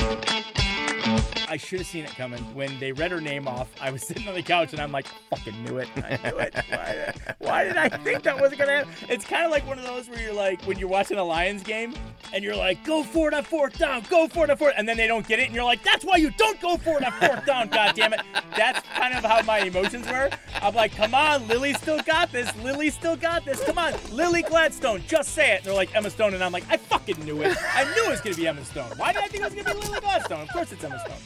I should have seen it coming. When they read her name off, I was sitting on the couch and I'm like, fucking knew it. I knew it. Why did I think that wasn't going to happen? It's kind of like one of those where you're like, when you're watching a Lions game and you're like, go for it on fourth down, go for it on fourth, and then they don't get it and you're like, that's why you don't go for it on fourth down, goddammit. That's kind of how my emotions were. I'm like, come on, Lily still got this. Lily still got this. Come on, Lily Gladstone, just say it. And they're like, Emma Stone, and I'm like, I fucking knew it. I knew it was going to be Emma Stone. Why did I think it was going to be Lily Gladstone? Of course it's Emma Stone.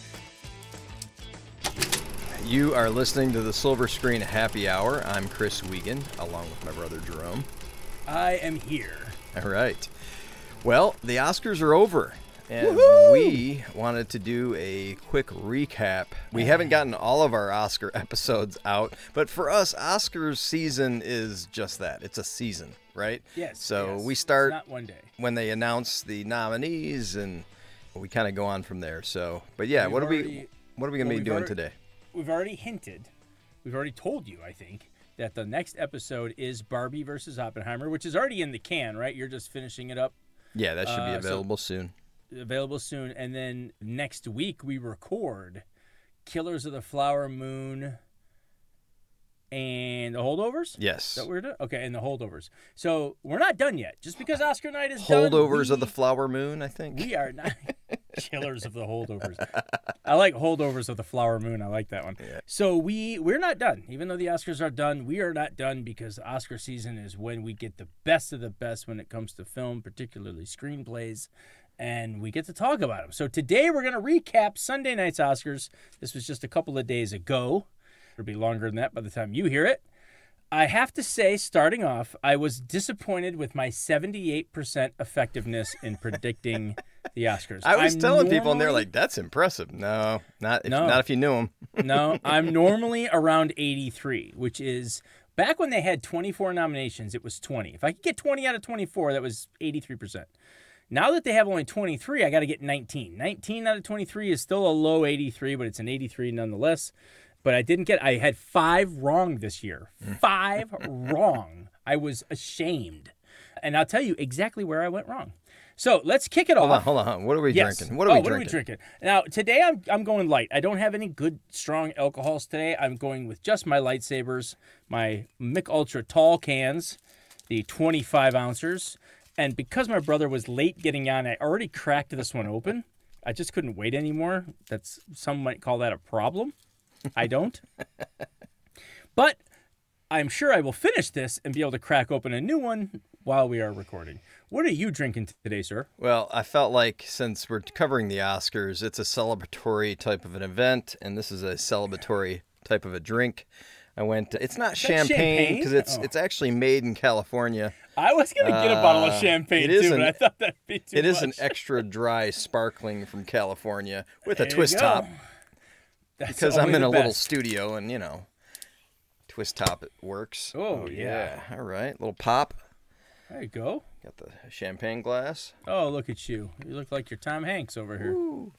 You are listening to the Silver Screen Happy Hour. I'm Chris Wiegand, along with my brother Jerome. I am here. All right. Well, the Oscars are over, and we wanted to do a quick recap. We haven't gotten all of our Oscar episodes out, but for us, Oscars season is just that. It's a season, right? Yes. So yes. we start It's not one day. when they announce the nominees, and we kind of go on from there. So, but yeah, what are we going to be doing today? We've already hinted, we've already told you, I think, that the next episode is Barbie versus Oppenheimer, which is already in the can, right? You're just finishing it up. Yeah, that should be available soon. Available soon. And then next week we record Killers of the Flower Moon and The Holdovers? Yes. Is that what we're doing? Okay, and The Holdovers. So we're not done yet. Just because Oscar night is done. Holdovers of the Flower Moon, I think. We are not Killers of the Holdovers. I like Holdovers of the Flower Moon. I like that one. Yeah. So we're not done. Even though the Oscars are done, we are not done because Oscar season is when we get the best of the best when it comes to film, particularly screenplays, and we get to talk about them. So today we're going to recap Sunday night's Oscars. This was just a couple of days ago. It'll be longer than that by the time you hear it. I have to say, starting off, I was disappointed with my 78% effectiveness in predicting the Oscars. I was telling people, and they're like, that's impressive. No, not if you knew them. No, I'm normally around 83, which is, back when they had 24 nominations, it was 20. If I could get 20 out of 24, that was 83%. Now that they have only 23, I got to get 19. 19 out of 23 is still a low 83, but it's an 83 nonetheless. But I had 5 wrong this year. 5 wrong. I was ashamed. And I'll tell you exactly where I went wrong. So let's kick it off. Hold on. What are we drinking? What are we drinking? Now, today I'm going light. I don't have any good, strong alcohols today. I'm going with just my lightsabers, my Mich Ultra tall cans, the 25 ounces. And because my brother was late getting on, I already cracked this one open. I just couldn't wait anymore. Some might call that a problem. I don't. But I'm sure I will finish this and be able to crack open a new one while we are recording. What are you drinking today, sir? Well, I felt like since we're covering the Oscars, it's a celebratory type of an event, and this is a celebratory type of a drink. It's not champagne because it's actually made in California. I was going to get a bottle of champagne too, but I thought that'd be too much. It is an extra dry sparkling from California with a twist top. Because I'm in a little studio and, twist top it works. Oh, yeah. All right. Little pop. There you go. Got the champagne glass. Oh, look at you. You look like you're Tom Hanks over here. Ooh.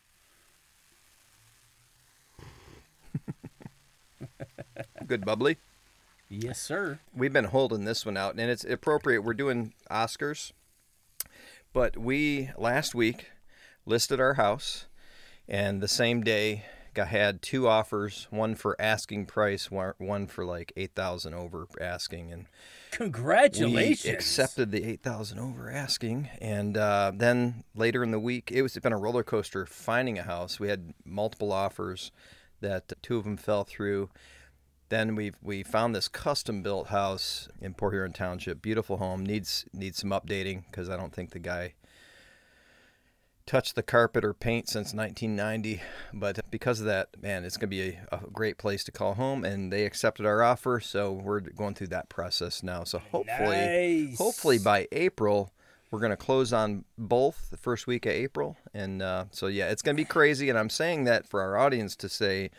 Good bubbly. Yes, sir. We've been holding this one out, and it's appropriate. We're doing Oscars. But we, last week, listed our house, and the same day had 2 offers, one for asking price, one for like $8,000 over asking, and congratulations. We accepted the $8,000 over asking, and then later in the week, it's been a roller coaster finding a house. We had multiple offers that 2 of them fell through. Then we found this custom built house in Port Huron Township. Beautiful home, needs some updating because I don't think the guy touched the carpet or paint since 1990, but because of that, man, it's going to be a great place to call home, and they accepted our offer, so we're going through that process now. So hopefully by April, we're going to close on both the first week of April, and so yeah, it's going to be crazy, and I'm saying that for our audience to say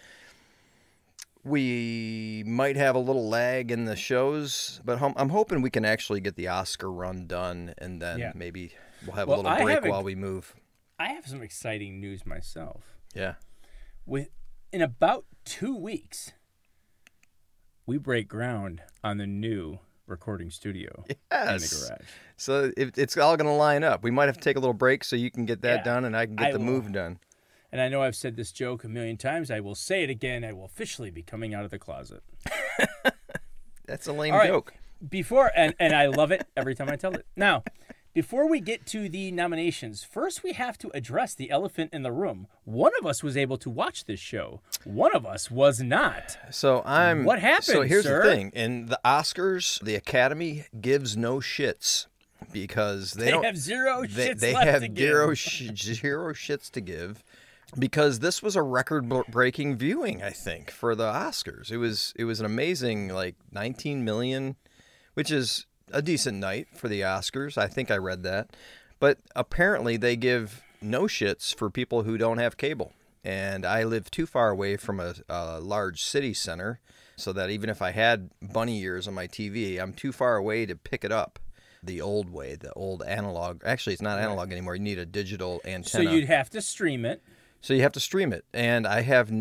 we might have a little lag in the shows, but I'm hoping we can actually get the Oscar run done, and then maybe we'll have a little break while we move. I have some exciting news myself. Yeah. In about 2 weeks, we break ground on the new recording studio in the garage. So it's all going to line up. We might have to take a little break so you can get that done and I can get the move done. And I know I've said this joke a million times. I will say it again. I will officially be coming out of the closet. That's a lame All right. joke. Before, and I love it every time I tell it. Now, before we get to the nominations, first we have to address the elephant in the room. One of us was able to watch this show. One of us was not. So What happened, So here's sir? the thing. In the Oscars, the Academy gives no shits because they don't have zero shits they left have to give. zero shits to give because this was a record-breaking viewing, I think, for the Oscars. It was an amazing 19 million, which is a decent night for the Oscars. I think I read that. But apparently they give no shits for people who don't have cable. And I live too far away from a large city center so that even if I had bunny ears on my TV, I'm too far away to pick it up the old way, the old analog. Actually, it's not analog anymore. You need a digital antenna. So you'd have to stream it. So you have to stream it. And I have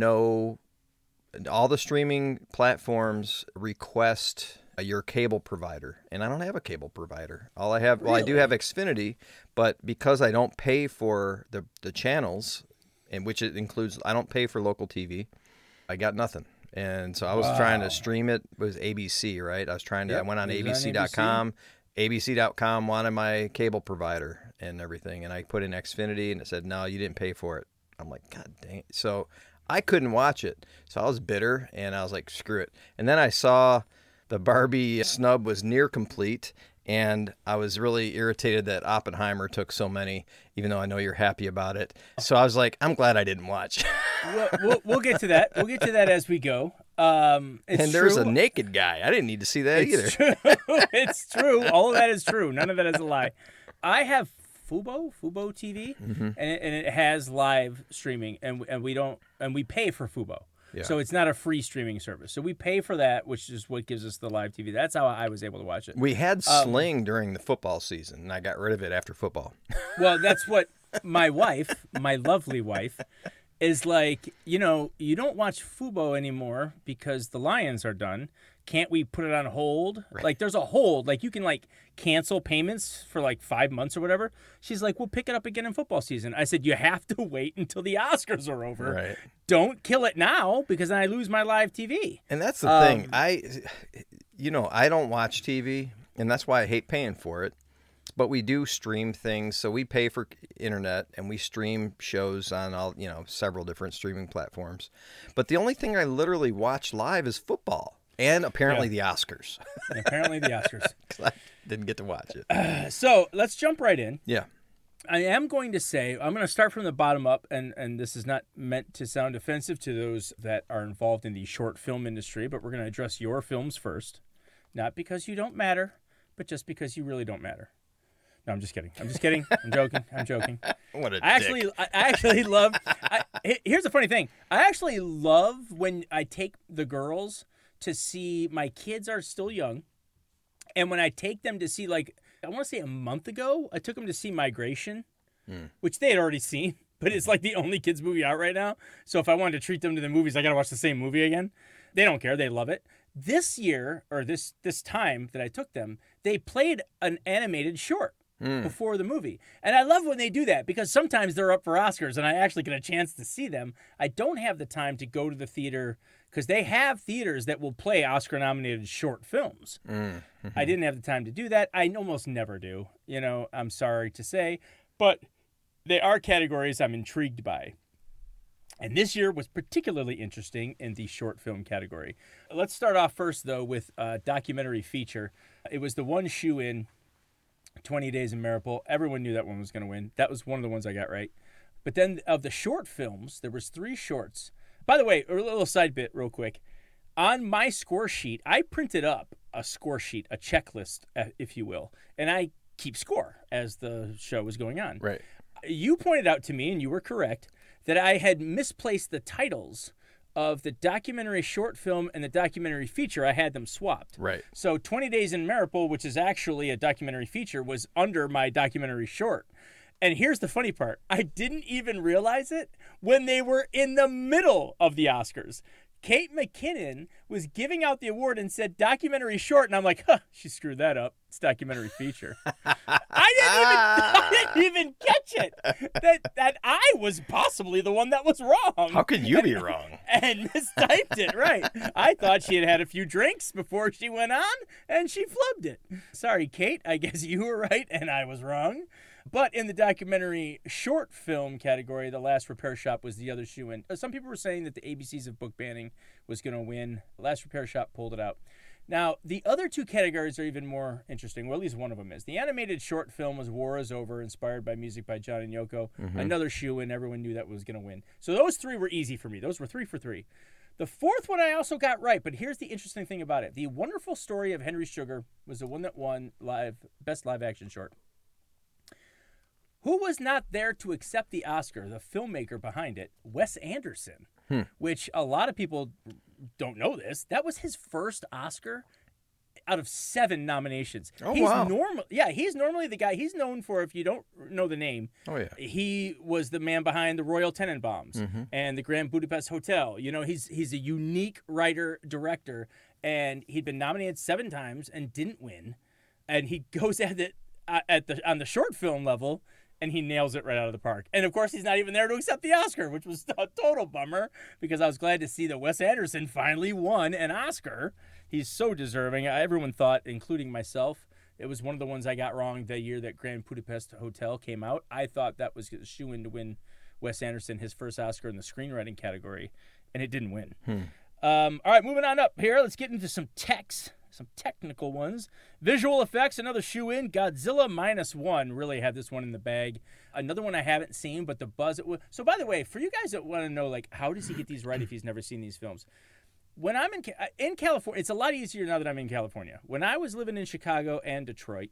all the streaming platforms request your cable provider, and I don't have a cable provider. All I have, I do have Xfinity, but because I don't pay for the channels, and which it includes, I don't pay for local TV, I got nothing. And so I was trying to stream it. It was ABC, right? I was trying to. I went on ABC.com. ABC.com wanted my cable provider and everything, and I put in Xfinity, and it said, "No, you didn't pay for it." I'm like, God dang it. So I couldn't watch it. So I was bitter, and I was like, screw it. And then I saw the Barbie snub was near complete, and I was really irritated that Oppenheimer took so many, even though I know you're happy about it. So I was like, I'm glad I didn't watch. We'll get to that. We'll get to that as we go. And there's a naked guy. I didn't need to see that either. True. It's true. All of that is true. None of that is a lie. I have Fubo TV, and it has live streaming, and we pay for Fubo. Yeah. So it's not a free streaming service. So we pay for that, which is what gives us the live TV. That's how I was able to watch it. We had Sling during the football season, and I got rid of it after football. Well, that's what my wife, my lovely wife, is like, you don't watch Fubo anymore because the Lions are done. Can't we put it on hold? Right. Like, there's a hold. Like, you can, cancel payments for, 5 months or whatever. She's like, we'll pick it up again in football season. I said, you have to wait until the Oscars are over. Right. Don't kill it now because then I lose my live TV. And that's the thing. I don't watch TV, and that's why I hate paying for it. But we do stream things. So we pay for internet, and we stream shows on several different streaming platforms. But the only thing I literally watch live is football. And apparently the Oscars. And apparently the Oscars. 'Cause I didn't get to watch it. So let's jump right in. Yeah. I am going to say, I'm going to start from the bottom up, and this is not meant to sound offensive to those that are involved in the short film industry, but we're going to address your films first. Not because you don't matter, but just because you really don't matter. No, I'm just kidding. I'm joking. What a dick. I actually love... here's the funny thing. I actually love when I take the girls to see, my kids are still young, and when I take them to see, I want to say a month ago, I took them to see Migration, which they had already seen, but it's the only kids movie out right now. So if I wanted to treat them to the movies, I got to watch the same movie again. They don't care. They love it. This year, or this time that I took them, they played an animated short before the movie. And I love when they do that because sometimes they're up for Oscars and I actually get a chance to see them. I don't have the time to go to the theater because they have theaters that will play Oscar-nominated short films. I didn't have the time to do that. I almost never do. I'm sorry to say. But they are categories I'm intrigued by. And this year was particularly interesting in the short film category. Let's start off first, though, with documentary feature. It was the one shoe-in, 20 Days in Mariupol. Everyone knew that one was going to win. That was one of the ones I got right. But then of the short films, there was 3 shorts. By the way, a little side bit real quick. On my score sheet, I printed up a score sheet, a checklist, if you will, and I keep score as the show was going on. Right. You pointed out to me, and you were correct, that I had misplaced the titles of the documentary short film and the documentary feature. I had them swapped. Right. So 20 Days in Mariupol, which is actually a documentary feature, was under my documentary short. And here's the funny part. I didn't even realize it when they were in the middle of the Oscars. Kate McKinnon was giving out the award and said documentary short, and I'm like, huh, she screwed that up. It's documentary feature. I didn't even catch it. That I was possibly the one that was wrong. How could you be wrong? And mistyped it, right. I thought she had a few drinks before she went on, and she flubbed it. Sorry, Kate. I guess you were right, and I was wrong. But in the documentary short film category, The Last Repair Shop was the other shoe-in. Some people were saying that the ABCs of book banning was going to win. Last Repair Shop pulled it out. Now, the other two categories are even more interesting. Well, at least one of them is. The animated short film was War Is Over, inspired by music by John and Yoko. Another shoe-in. Everyone knew that was going to win. So those three were easy for me. Those were 3 for 3. The fourth one I also got right, but here's the interesting thing about it. The Wonderful Story of Henry Sugar was the one that won Best Live Action Short. Who was not there to accept the Oscar? The filmmaker behind it, Wes Anderson, which a lot of people don't know this. That was his first Oscar out of 7 nominations. Oh, he's wow. He's normally the guy. He's known for, if you don't know the name, he was the man behind the Royal Tenenbaums and the Grand Budapest Hotel. You know, he's a unique writer, director, and he'd been nominated 7 times and didn't win. And he goes at it on the short film level, and he nails it right out of the park. And, of course, he's not even there to accept the Oscar, which was a total bummer because I was glad to see that Wes Anderson finally won an Oscar. He's so deserving. Everyone thought, including myself, it was one of the ones I got wrong the year that Grand Budapest Hotel came out. I thought that was a shoo-in to win Wes Anderson his first Oscar in the screenwriting category, and it didn't win. All right, moving on up here. Let's get into some technical ones. Visual effects, another shoe-in. Godzilla -1 really had this one in the bag. Another one I haven't seen, but the buzz. So, by the way, for you guys that want to know, like, how does he get these right if he's never seen these films? When I'm in California, it's a lot easier now that I'm in California. When I was living in Chicago and Detroit,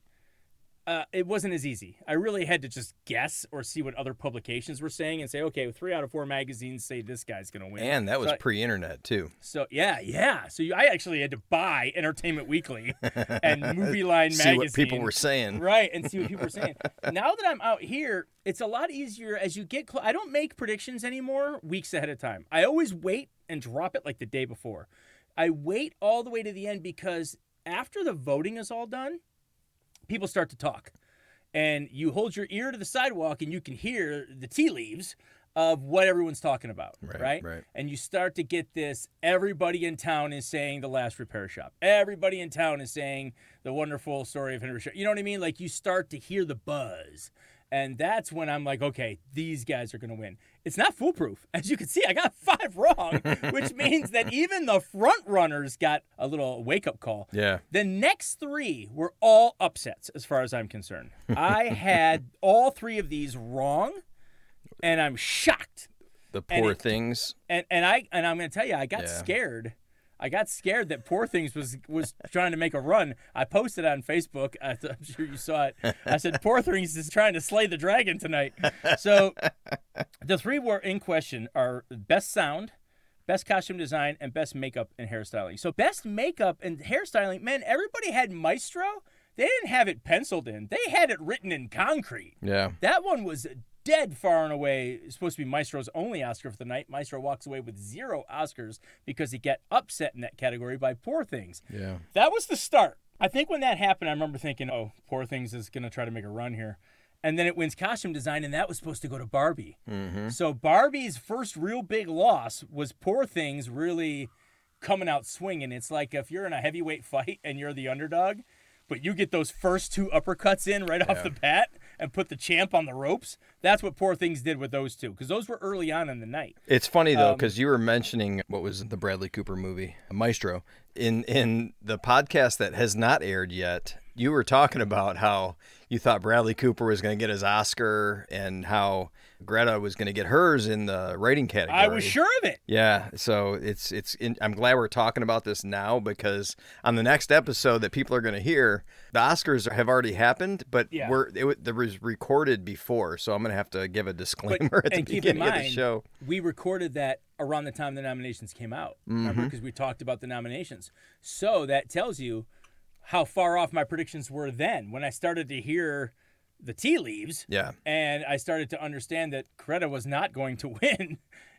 it wasn't as easy. I really had to just guess or see what other publications were saying and say, okay, 3 out of 4 magazines say this guy's going to win. And that was pre-internet, too. So, yeah. So I actually had to buy Entertainment Weekly and Movie Line magazine. See what people were saying. Right, and see what people were saying. Now that I'm out here, it's a lot easier as you get close. I don't make predictions anymore weeks ahead of time. I always wait and drop it like the day before. I wait all the way to the end because after the voting is all done, people start to talk, and you hold your ear to the sidewalk and you can hear the tea leaves of what everyone's talking about, right? And you start to get this, everybody in town is saying The Last Repair Shop. Everybody in town is saying The Wonderful Story of Henry Sugar. You know what I mean? Like, you start to hear the buzz. And that's when I'm like, okay, these guys are going to win. It's not foolproof. As you can see, I got 5 wrong, which means that even the front runners got a little wake-up call. Yeah. The next 3 were all upsets, as far as I'm concerned. I had all 3 of these wrong, and I'm shocked. The Poor Things. And I'm going to tell you, I got scared. I got scared that Poor Things was trying to make a run. I posted on Facebook. I'm sure you saw it. I said, Poor Things is trying to slay the dragon tonight. So the 3 were in question are Best Sound, Best Costume Design, and Best Makeup and Hairstyling. So Best Makeup and Hairstyling, man, everybody had Maestro. They didn't have it penciled in. They had it written in concrete. Yeah. That one was dead far and away. It's supposed to be Maestro's only Oscar for the night. Maestro walks away with 0 Oscars because he got upset in that category by Poor Things. Yeah. That was the start. I think when that happened, I remember thinking, oh, Poor Things is going to try to make a run here. And then it wins Costume Design, and that was supposed to go to Barbie. So Barbie's first real big loss was Poor Things really coming out swinging. It's like if you're in a heavyweight fight and you're the underdog, but you get those first 2 uppercuts in right off the bat and put the champ on the ropes. That's what Poor Things did with those 2, because those were early on in the night. It's funny, though, because you were mentioning what was the Bradley Cooper movie, Maestro. In the podcast that has not aired yet, you were talking about how you thought Bradley Cooper was going to get his Oscar and how Greta was going to get hers in the writing category. I was sure of it. Yeah, so I'm glad we're talking about this now, because on the next episode that people are going to hear, the Oscars have already happened, but it was recorded before, so I'm going to have to give a disclaimer at the beginning of the show. We recorded that around the time the nominations came out, remember, because we talked about the nominations. So that tells you how far off my predictions were then when I started to hear the tea leaves. Yeah. And I started to understand that Greta was not going to win.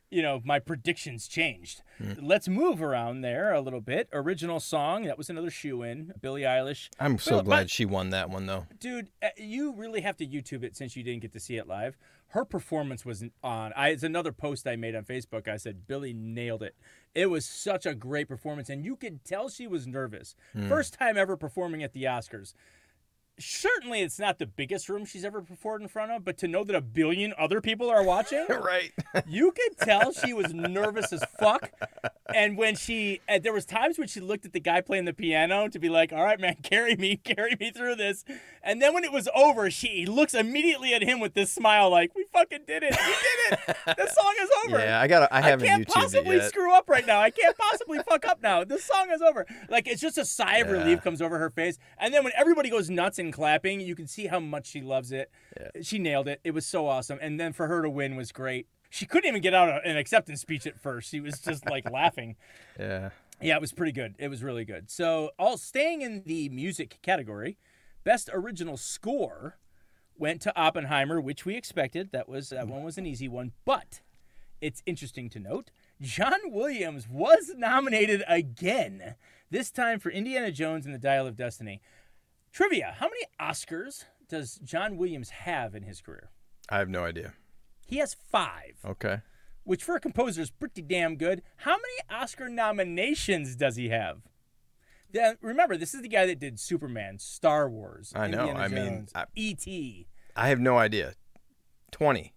my predictions changed. Let's move around there a little bit. Original song, that was another shoe-in. Billie Eilish. I'm so glad she won that one, though. Dude, you really have to YouTube it since you didn't get to see it live. Her performance was on. It's another post I made on Facebook. I said, Billie nailed it. It was such a great performance, and you could tell she was nervous. First time ever performing at the Oscars. Certainly, it's not the biggest room she's ever performed in front of, but to know that 1 billion other people are watching, Right. You could tell she was nervous as fuck. And when there was times when she looked at the guy playing the piano to be like, all right, man, carry me through this. And then when it was over, he looks immediately at him with this smile like, we fucking did it. We did it. The song is over. Yeah, I haven't can't YouTubed possibly it yet. screw up right now. I can't possibly fuck up now. The song is over. Like, it's just a sigh of relief comes over her face. And then when everybody goes nuts and clapping, you can see how much she loves it. Yeah. She nailed it. It was so awesome. And then for her to win was great. She couldn't even get out an acceptance speech at first. She was just like laughing. Yeah. Yeah, it was pretty good. It was really good. So, staying in the music category, Best Original Score went to Oppenheimer, which we expected. That one was an easy one. But it's interesting to note, John Williams was nominated again, this time for Indiana Jones and the Dial of Destiny. Trivia, how many Oscars does John Williams have in his career? I have no idea. He has 5. Okay. Which for a composer is pretty damn good. How many Oscar nominations does he have? Remember, this is the guy that did Superman, Star Wars, I know. Indiana Jones, I mean, E.T. I have no idea. 20.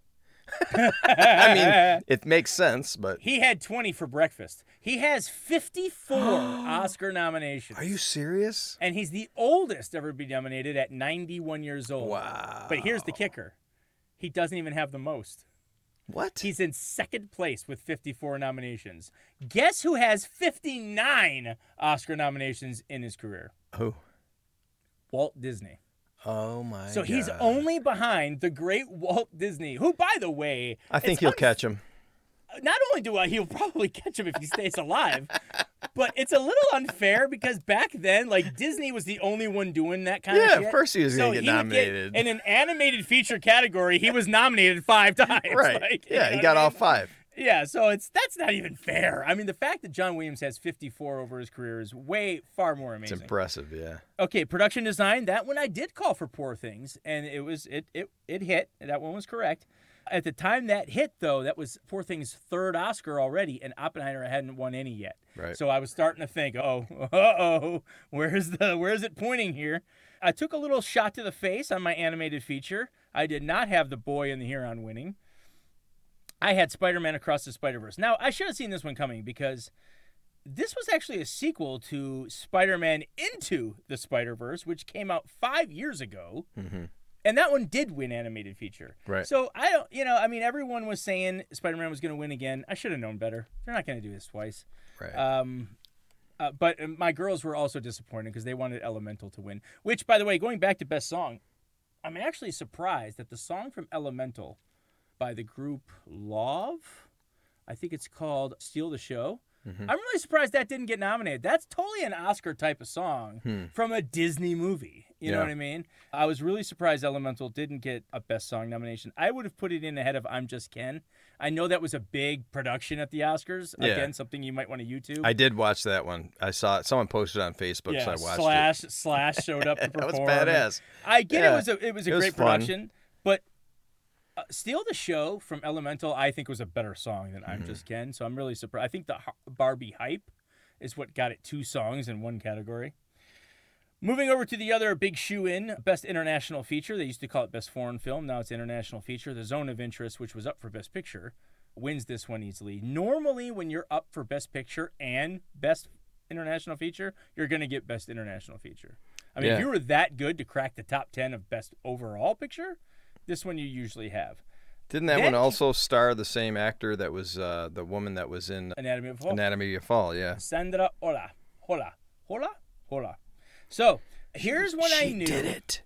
I mean, it makes sense, but... He had 20 for Breakfast. He has 54 Oscar nominations. Are you serious? And he's the oldest ever to be nominated at 91 years old. Wow. But here's the kicker. He doesn't even have the most. What? He's in second place with 54 nominations. Guess who has 59 Oscar nominations in his career? Who? Walt Disney. Oh, my God. So he's only behind the great Walt Disney, who, by the way... I think he'll catch him. Not only he'll probably catch him if he stays alive, but it's a little unfair because back then, like, Disney was the only one doing that kind of shit. Yeah, of course he was going to get nominated. In an animated feature category, he was nominated 5 times. Right. Like, yeah, he got all 5. Yeah, so that's not even fair. I mean, the fact that John Williams has 54 over his career is far more amazing. It's impressive, yeah. Okay, production design. That one I did call for Poor Things, and it hit. That one was correct. At the time that hit, though, that was Poor Things' 3rd Oscar already, and Oppenheimer hadn't won any yet. Right. So I was starting to think, where's it pointing here? I took a little shot to the face on my animated feature. I did not have The Boy and the Huron winning. I had Spider-Man Across the Spider-Verse. Now, I should have seen this one coming because this was actually a sequel to Spider-Man Into the Spider-Verse, which came out 5 years ago. Mm-hmm. And that one did win animated feature. Right. So, everyone was saying Spider-Man was going to win again. I should have known better. They're not going to do this twice. Right. But my girls were also disappointed because they wanted Elemental to win. Which, by the way, going back to Best Song, I'm actually surprised that the song from Elemental by the group Love, I think it's called Steal the Show. Mm-hmm. I'm really surprised that didn't get nominated. That's totally an Oscar type of song from a Disney movie. You know what I mean? I was really surprised Elemental didn't get a Best Song nomination. I would have put it in ahead of I'm Just Ken. I know that was a big production at the Oscars. Yeah. Again, something you might want to YouTube. I did watch that one. I saw it. Someone posted it on Facebook, so I watched it. Slash showed up to perform. That was badass. I get it was a great production, but Steal the Show from Elemental, I think, was a better song than I'm Just Ken, so I'm really surprised. I think the Barbie Hype is what got it 2 songs in one category. Moving over to the other big shoe-in, Best International Feature. They used to call it Best Foreign Film. Now it's International Feature. The Zone of Interest, which was up for Best Picture, wins this one easily. Normally, when you're up for Best Picture and Best International Feature, you're going to get Best International Feature. I mean, if you were that good to crack the top 10 of Best Overall Picture, this one you usually have. Didn't that one also star the same actor that was the woman that was in Anatomy of a Fall? Anatomy of a Fall, yeah. Sandra Hola. So, here's what I knew. She did it.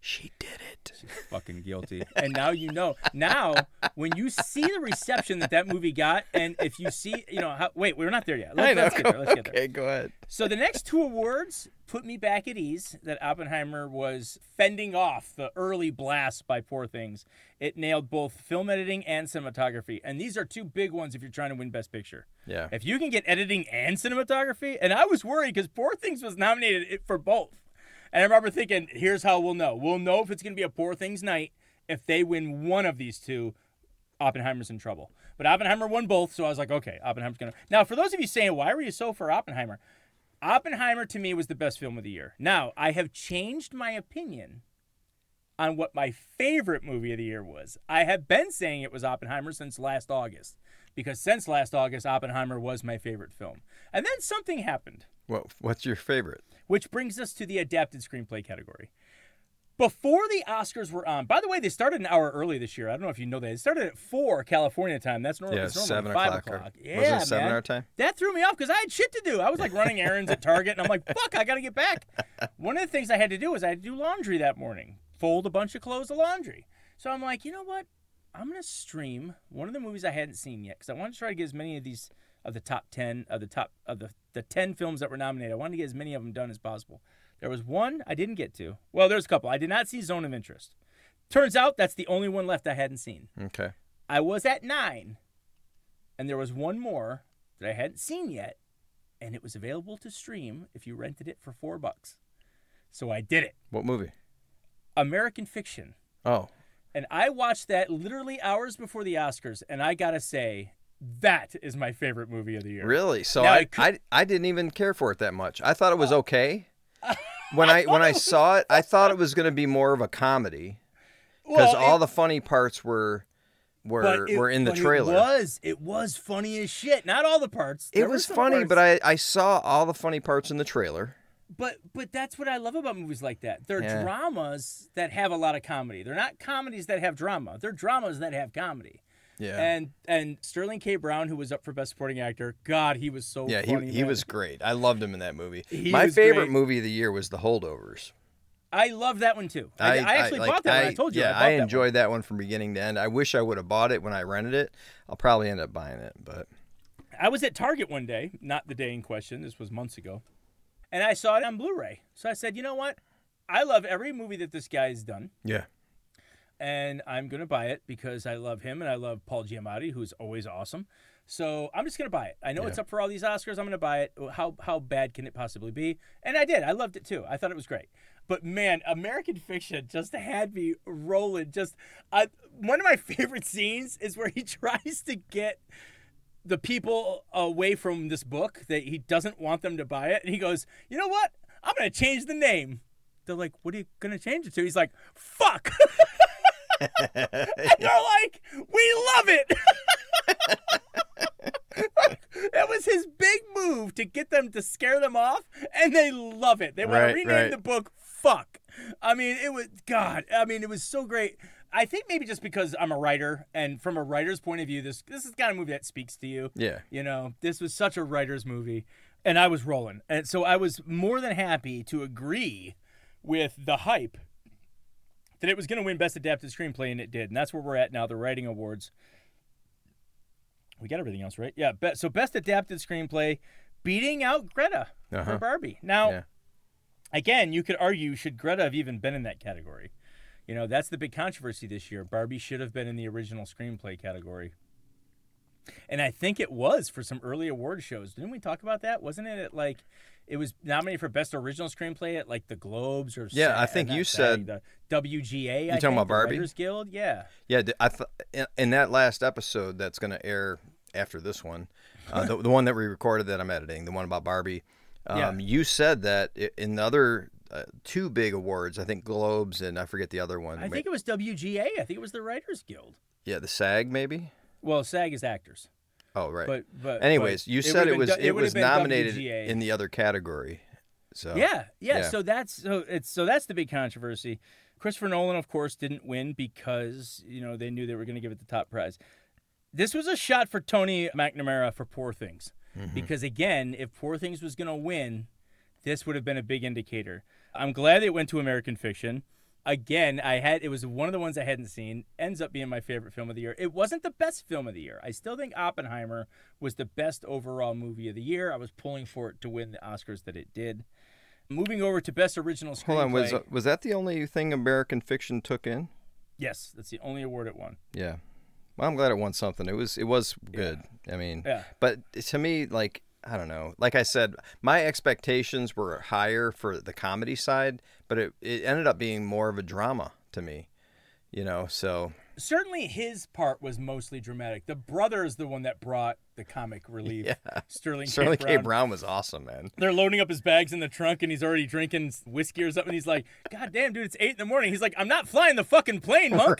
She did it. She's fucking guilty. And now you know. Now, when you see the reception that movie got, and if you see, wait, we're not there yet. Let's get there. Okay, go ahead. So the next 2 awards put me back at ease that Oppenheimer was fending off the early blast by Poor Things. It nailed both film editing and cinematography. And these are 2 big ones if you're trying to win Best Picture. Yeah. If you can get editing and cinematography, and I was worried because Poor Things was nominated for both. And I remember thinking, here's how we'll know. We'll know if it's going to be a Poor Things night. If they win one of these 2, Oppenheimer's in trouble. But Oppenheimer won both, so I was like, okay, Oppenheimer's going to... Now, for those of you saying, why were you so for Oppenheimer? Oppenheimer, to me, was the best film of the year. Now, I have changed my opinion on what my favorite movie of the year was. I have been saying it was Oppenheimer since last August, because since last August, Oppenheimer was my favorite film. And then something happened. What's your favorite? Which brings us to the adapted screenplay category. Before the Oscars were on, by the way, they started an hour early this year. I don't know if you know that. They started at 4 California time. That's normally, it's normally 7 5 o'clock. Yeah, was it 7 man. our time? That threw me off because I had shit to do. I was like running errands at Target, and I'm like, fuck, I got to get back. One of the things I had to do was I had to do laundry that morning, fold a bunch of clothes of laundry. So I'm like, you know what? I'm going to stream one of the movies I hadn't seen yet because I wanted to try to get as many of these of the top 10 of the 10 films that were nominated. I wanted to get as many of them done as possible. There was one I didn't get to. Well, there's a couple. I did not see Zone of Interest. Turns out that's the only one left I hadn't seen. Okay. I was at 9, and there was one more that I hadn't seen yet, and it was available to stream if you rented it for $4. So I did it. What movie? American Fiction. Oh. And I watched that literally hours before the Oscars, and I gotta say, that is my favorite movie of the year. Really? So now, I didn't even care for it that much. I thought it was okay. When I saw it, I thought it was going to be more of a comedy because all the funny parts were in the trailer. It was funny as shit. Not all the parts. It was funny, but I saw all the funny parts in the trailer. But that's what I love about movies like that. They're dramas that have a lot of comedy. They're not comedies that have drama. They're dramas that have comedy. Yeah. And Sterling K. Brown, who was up for Best Supporting Actor, God, he was so funny. He was great. I loved him in that movie. My favorite movie of the year was The Holdovers. I love that one too. I actually bought that one. I told you. Yeah, I enjoyed that one from beginning to end. I wish I would have bought it when I rented it. I'll probably end up buying it, but I was at Target one day, not the day in question. This was months ago. And I saw it on Blu-ray. So I said, you know what? I love every movie that this guy's done. Yeah. And I'm going to buy it because I love him and I love Paul Giamatti, who's always awesome. So I'm just going to buy it. I know it's up for all these Oscars. I'm going to buy it. How bad can it possibly be? And I did. I loved it too. I thought it was great. But man, American Fiction just had me rolling. One of my favorite scenes is where he tries to get the people away from this book that he doesn't want them to buy it. And he goes, you know what? I'm going to change the name. They're like, what are you going to change it to? He's like, fuck. And they're like, we love it. That was his big move to get them to scare them off, and they love it. They want to rename the book Fuck. I mean, it was so great. I think maybe just because I'm a writer, and from a writer's point of view, this is the kind of movie that speaks to you. Yeah. You know, this was such a writer's movie, and I was rolling. And so I was more than happy to agree with the hype that it was going to win Best Adapted Screenplay, and it did. And that's where we're at now, the Writing Awards. We got everything else right. Yeah, so Best Adapted Screenplay, beating out Greta for Barbie. Now, again, you could argue, should Greta have even been in that category? You know, that's the big controversy this year. Barbie should have been in the original screenplay category. And I think it was for some early award shows. Didn't we talk about that? Wasn't it it was nominated for Best Original Screenplay at like the Globes or I think you said the WGA. You talking about Barbie? Writers Guild, yeah. Yeah, in that last episode that's going to air after this one, the one that we recorded that I'm editing, the one about Barbie. You said that in the other two big awards, I think Globes and I forget the other one. I think it was WGA. I think it was the Writers Guild. Yeah, the SAG maybe. Well, SAG is actors. Oh, right. But anyways, you said it was nominated WGA. in the other category. So yeah. So that's the big controversy. Christopher Nolan, of course, didn't win because they knew they were going to give it the top prize. This was a shot for Tony McNamara for Poor Things, because again, if Poor Things was going to win, this would have been a big indicator. I'm glad it went to American Fiction. again, it was one of the ones I hadn't seen. Ends up being my favorite film of the year. It wasn't the best film of the year. I still think Oppenheimer was the best overall movie of the year. I was pulling for it to win the Oscars that it did. Moving over to best original screenplay. Hold on, was that the only thing American Fiction took in? Yes, that's the only award it won. Yeah. Well, I'm glad it won something. It was good. Yeah. I mean, yeah. But to me, like, I don't know. Like I said, my expectations were higher for the comedy side, but it ended up being more of a drama to me, so. Certainly his part was mostly dramatic. The brother is the one that brought the comic relief. Yeah. Sterling K. Brown was awesome, man. They're loading up his bags in the trunk, and he's already drinking whiskey or something. He's like, God damn, dude, it's 8 a.m. He's like, I'm not flying the fucking plane, monk.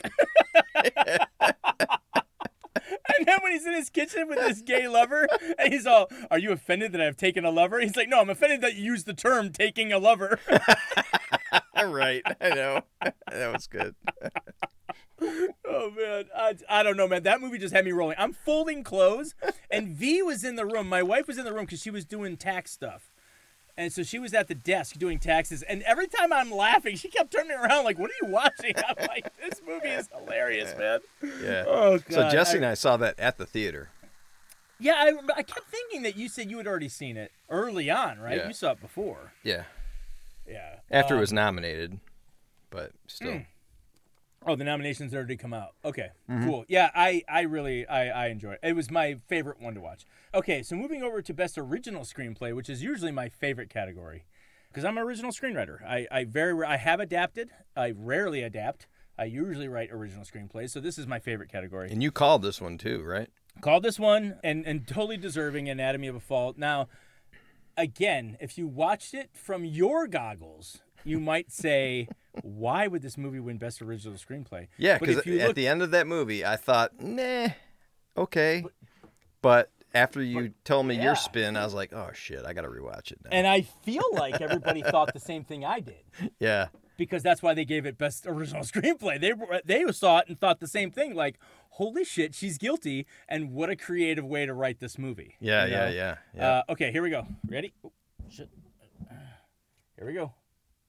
And then when he's in his kitchen with this gay lover, and he's all, are you offended that I've taken a lover? He's like, no, I'm offended that you used the term taking a lover. Right. I know. That was good. Oh, man. I don't know, man. That movie just had me rolling. I'm folding clothes, and V was in the room. My wife was in the room because she was doing tax stuff. And so she was at the desk doing taxes. And every time I'm laughing, she kept turning around like, what are you watching? I'm like, this movie is hilarious, man. Yeah. Oh, God. So Jesse and I saw that at the theater. Yeah, I kept thinking that you said you had already seen it early on, right? Yeah. You saw it before. Yeah. Yeah. After it was nominated, but still. Oh, the nominations already come out. Okay, cool. Yeah, I really enjoyed it. It was my favorite one to watch. Okay, so moving over to Best Original Screenplay, which is usually my favorite category, because I'm an original screenwriter. I have adapted. I rarely adapt. I usually write original screenplays, so this is my favorite category. And you called this one too, right? Called this one, and totally deserving Anatomy of a Fall. Now, again, if you watched it from your goggles, you might say, why would this movie win Best Original Screenplay? Yeah, because at the end of that movie, I thought, nah, okay. But after you told me your spin, I was like, oh, shit, I got to rewatch it now. And I feel like everybody thought the same thing I did. Yeah. Because that's why they gave it Best Original Screenplay. They saw it and thought the same thing, like, holy shit, she's guilty, and what a creative way to write this movie. Yeah, yeah. Okay, here we go. Ready? Oh, shit. Here we go.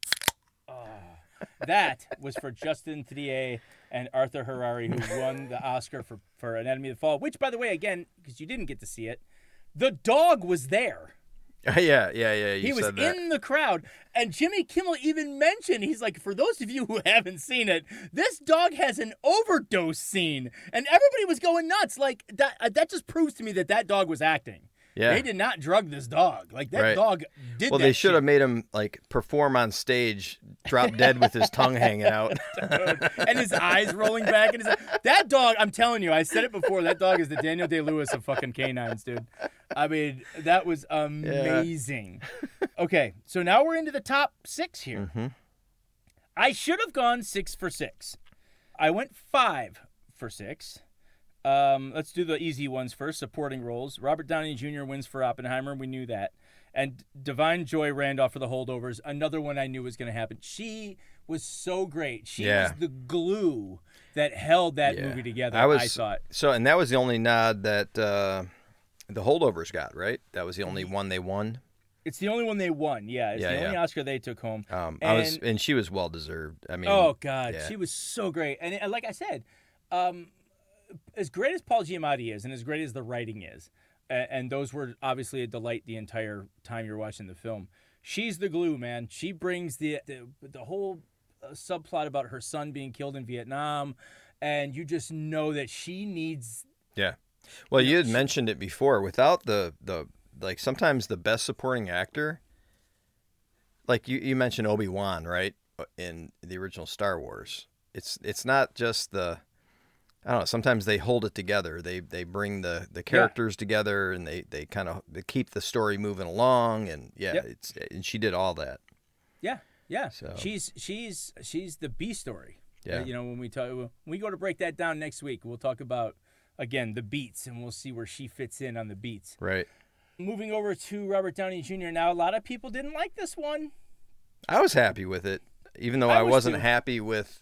That was for Justin Triet and Arthur Harari, who won the Oscar for Anatomy of the Fall, which, by the way, again, because you didn't get to see it, the dog was there. Yeah. He was in the crowd, and Jimmy Kimmel even mentioned, he's like, for those of you who haven't seen it, this dog has an overdose scene, and everybody was going nuts. Like, that just proves to me that dog was acting. Yeah. They did not drug this dog. Like, that dog did Well, that they should shit. have made him, like, perform on stage, drop dead with his tongue hanging out. And his eyes rolling back. That dog, I'm telling you, I said it before, that dog is the Daniel Day-Lewis of fucking canines, dude. I mean, that was amazing. Yeah. Okay, so now we're into the top 6 here. Mm-hmm. I should have gone 6 for 6. I went 5 for 6. Let's do the easy ones first. Supporting roles. Robert Downey Jr. wins for Oppenheimer. We knew that. And Divine Joy Randolph for The Holdovers. Another one I knew was going to happen. She was so great. She was the glue that held that movie together, I thought. So, and that was the only nod that The Holdovers got, right? That was the only one they won. It's the only one they won. Yeah, it's the only Oscar they took home. And she was well deserved. I mean, oh God, she was so great. And like I said, as great as Paul Giamatti is, and as great as the writing is, and those were obviously a delight the entire time you're watching the film. She's the glue, man. She brings the whole subplot about her son being killed in Vietnam, and you just know that she needs. Yeah, well, you had mentioned it before. Without the like, sometimes the best supporting actor, like you mentioned Obi-Wan, right, in the original Star Wars. It's not just I don't know. Sometimes they hold it together. They bring the characters together, and they kind of keep the story moving along. And and she did all that. Yeah. So she's the B story. Yeah. When we go to break that down next week, we'll talk about again the beats, and we'll see where she fits in on the beats. Right. Moving over to Robert Downey Jr. Now, a lot of people didn't like this one. I was happy with it, even though I wasn't happy with.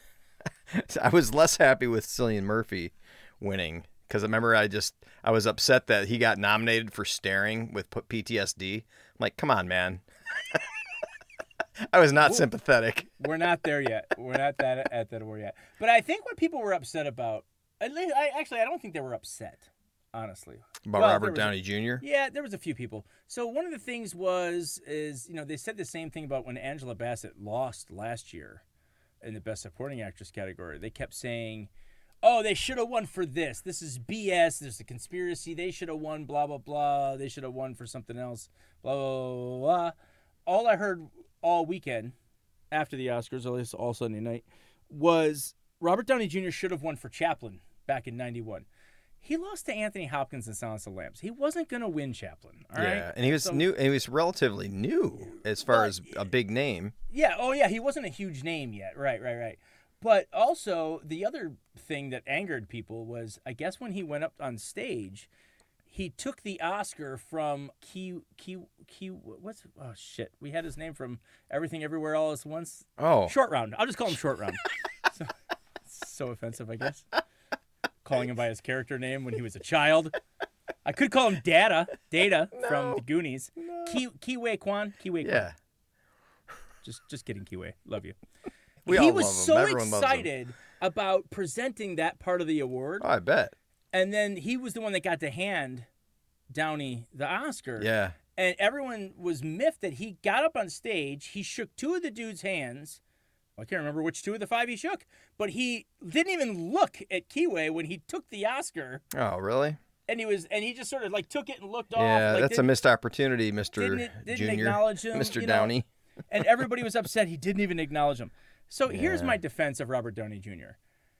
I was less happy with Cillian Murphy winning, because I remember I was upset that he got nominated for Staring with PTSD. I'm like, come on, man. I was not sympathetic. We're not there yet. We're not at that war yet. But I think what people were upset about, at least, I don't think they were upset, honestly. About Robert Downey Jr.? Yeah, there was a few people. So one of the things is they said the same thing about when Angela Bassett lost last year in the Best Supporting Actress category. They kept saying, oh, they should have won for this. This is BS. There's a conspiracy. They should have won, blah, blah, blah. They should have won for something else, blah, blah, blah, blah. All I heard all weekend after the Oscars, at least all Sunday night, was Robert Downey Jr. should have won for Chaplin back in 91. He lost to Anthony Hopkins in Silence of the Lambs. He wasn't going to win Chaplin, all right? Yeah, and he was new. And he was relatively new as far as a big name. Yeah, oh yeah, he wasn't a huge name yet. Right. But also, the other thing that angered people was, I guess when he went up on stage, he took the Oscar from we had his name from Everything Everywhere All at Once. Oh. Short Round. I'll just call him Short Round. So offensive, I guess. Calling him by his character name when he was a child. I could call him Data from the Goonies. No. Ke Quan. Yeah. Just kidding, Kiwi. Love you. He was so excited about presenting that part of the award. Oh, I bet. And then he was the one that got to hand Downey the Oscar. Yeah. And everyone was miffed that he got up on stage. He shook two of the dude's hands. I can't remember which two of the five he shook, but he didn't even look at Kiwi when he took the Oscar. Oh, really? And he just sort of like took it and looked off. Yeah, like, that's a missed opportunity, Mr. Didn't Jr. acknowledge him, Mr. Downey. And everybody was upset he didn't even acknowledge him. So here's my defense of Robert Downey Jr.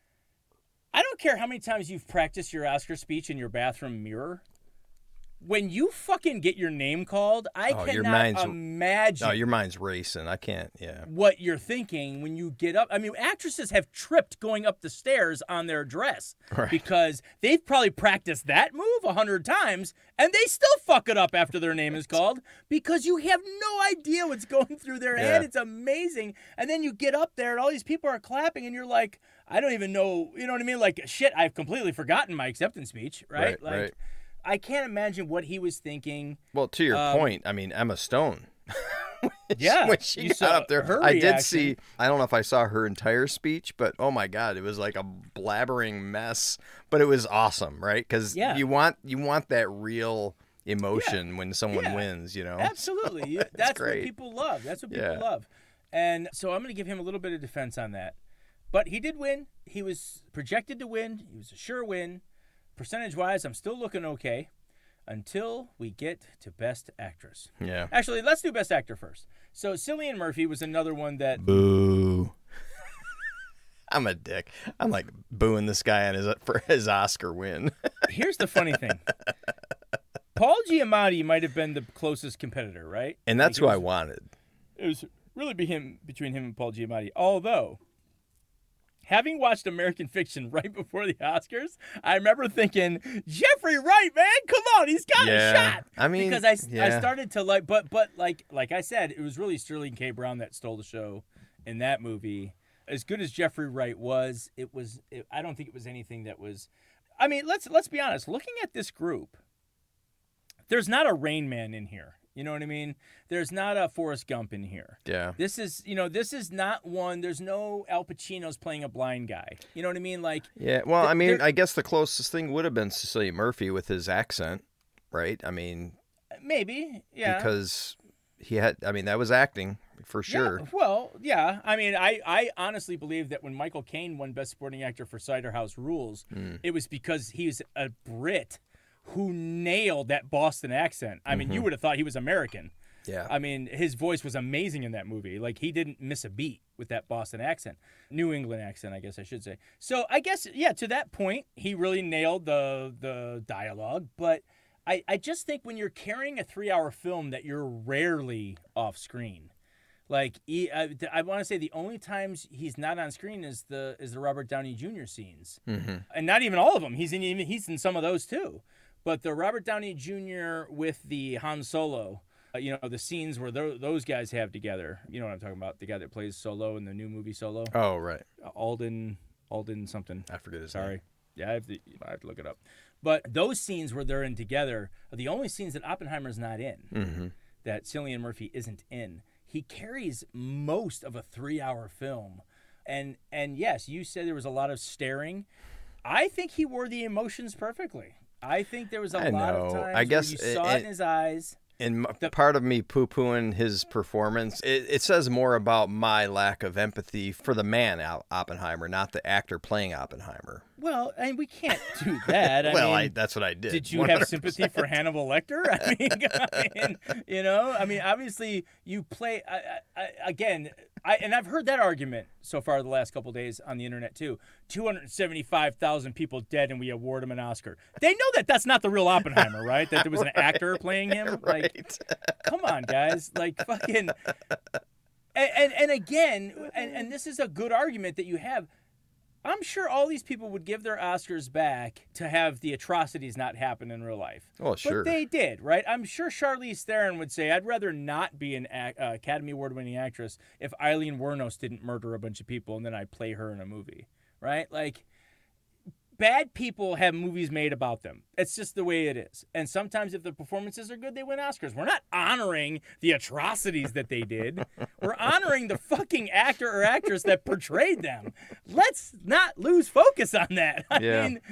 I don't care how many times you've practiced your Oscar speech in your bathroom mirror. When you fucking get your name called, I cannot imagine. No, your mind's racing. I can't, what you're thinking when you get up. I mean, actresses have tripped going up the stairs on their dress because they've probably practiced that move 100 times and they still fuck it up after their name is called because you have no idea what's going through their head. It's amazing. And then you get up there and all these people are clapping and you're like, I don't even know, you know what I mean? Like, shit, I've completely forgotten my acceptance speech, right? Right. I can't imagine what he was thinking. Well, to your point, I mean, Emma Stone. when she got up there, I did see. I don't know if I saw her entire speech, but oh my god, it was like a blabbering mess. But it was awesome, right? Because you want that real emotion when someone wins, you know. Absolutely, that's what people love. That's what people love. And so I'm going to give him a little bit of defense on that. But he did win. He was projected to win. He was a sure win. Percentage-wise, I'm still looking okay until we get to Best Actress. Yeah. Actually, let's do Best Actor first. So Cillian Murphy was another one that... Boo. I'm a dick. I'm like booing this guy for his Oscar win. Here's the funny thing. Paul Giamatti might have been the closest competitor, right? And that's who I wanted. It was really between him and Paul Giamatti. Although... having watched American Fiction right before the Oscars, I remember thinking, Jeffrey Wright, man, come on, he's got a shot. I mean, because I started to like, but like I said, it was really Sterling K. Brown that stole the show in that movie. As good as Jeffrey Wright was, I don't think it was anything that was. I mean, let's be honest. Looking at this group, there's not a Rain Man in here. You know what I mean? There's not a Forrest Gump in here. Yeah. This is not one. There's no Al Pacino's playing a blind guy. You know what I mean? Like. Yeah. Well, I mean, I guess the closest thing would have been Cillian Murphy with his accent, right? I mean. Maybe. Yeah. Because that was acting for sure. Yeah, well, yeah. I mean, I honestly believe that when Michael Caine won Best Supporting Actor for Cider House Rules, it was because he's a Brit who nailed that Boston accent. I mean, you would have thought he was American. Yeah. I mean, his voice was amazing in that movie. Like, he didn't miss a beat with that Boston accent. New England accent, I guess I should say. So, I guess, to that point, he really nailed the dialogue. But I just think when you're carrying a 3-hour film that you're rarely off screen. Like, I want to say the only times he's not on screen is the Robert Downey Jr. scenes. Mm-hmm. And not even all of them. He's in some of those, too. But the Robert Downey Jr. with the Han Solo, the scenes where those guys have together. You know what I'm talking about? The guy that plays Solo in the new movie Solo. Oh, right. Alden something. I forget his name. Sorry. Yeah, I have to look it up. But those scenes where they're in together are the only scenes that Oppenheimer's not in, that Cillian Murphy isn't in. he carries most of a 3-hour film. And yes, you said there was a lot of staring. I think he wore the emotions perfectly. I think there was a lot of times where you saw it in his eyes. And part of me poo-pooing his performance, it says more about my lack of empathy for the man Oppenheimer, not the actor playing Oppenheimer. Well, and we can't do that. That's what I did. Did you 100%. Have sympathy for Hannibal Lecter? I mean, obviously you play again. And I've heard that argument so far the last couple of days on the internet too. 275,000 people dead, and we award him an Oscar. They know that that's not the real Oppenheimer, right? That there was an actor playing him. Right. Like, come on, guys. Like, fucking. And again, and this is a good argument that you have. I'm sure all these people would give their Oscars back to have the atrocities not happen in real life. Oh, sure. But they did, right? I'm sure Charlize Theron would say, I'd rather not be an Academy Award-winning actress if Eileen Wuornos didn't murder a bunch of people and then I'd play her in a movie, right? Like, bad people have movies made about them. It's just the way it is. And sometimes if the performances are good, they win Oscars. We're not honoring the atrocities that they did. We're honoring the fucking actor or actress that portrayed them. Let's not lose focus on that. I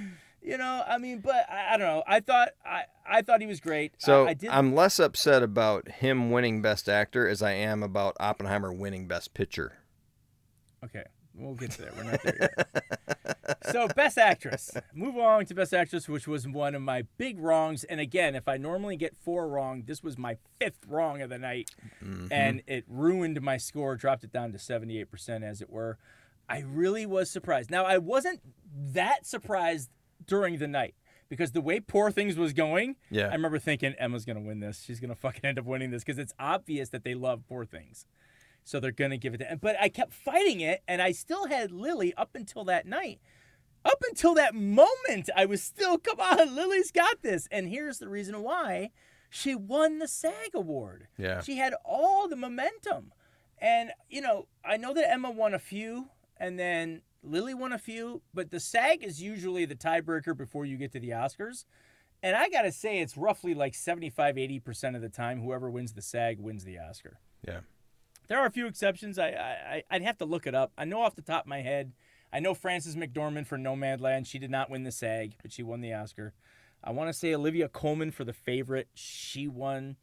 mean, but I don't know. I thought he was great. So I'm less upset about him winning Best Actor as I am about Oppenheimer winning Best Picture. Okay. We'll get to that. We're not there yet. So, Best Actress. Move along to Best Actress, which was one of my big wrongs. And again, if I normally get 4 wrong, this was my 5th wrong of the night. Mm-hmm. And it ruined my score, dropped it down to 78%, as it were. I really was surprised. Now, I wasn't that surprised during the night. Because the way Poor Things was going, I remember thinking, Emma's going to win this. She's going to fucking end up winning this. Because it's obvious that they love Poor Things. So they're going to give it to him. But I kept fighting it, and I still had Lily up until that night. Up until that moment, I was still, come on, Lily's got this. And here's the reason why. She won the SAG Award. Yeah. She had all the momentum. And, I know that Emma won a few, and then Lily won a few, but the SAG is usually the tiebreaker before you get to the Oscars. And I got to say, it's roughly like 75-80% of the time, whoever wins the SAG wins the Oscar. Yeah. There are a few exceptions. I'd have to look it up. I know off the top of my head. I know Frances McDormand for Nomadland. She did not win the SAG, but she won the Oscar. I want to say Olivia Colman for The Favorite. She won.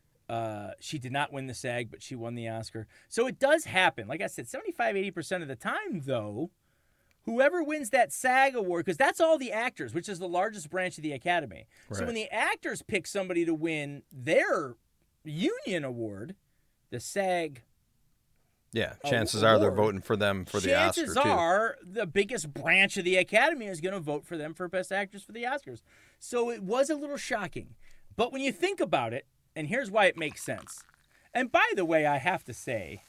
She did not win the SAG, but she won the Oscar. So it does happen. Like I said, 75-80% of the time, though, whoever wins that SAG award, because that's all the actors, which is the largest branch of the Academy. Right. So when the actors pick somebody to win their union award, the SAG... Yeah, chances are they're voting for them for the Oscar, too. Chances are the biggest branch of the Academy is going to vote for them for Best Actress for the Oscars. So it was a little shocking. But when you think about it, and here's why it makes sense. And by the way, I have to say,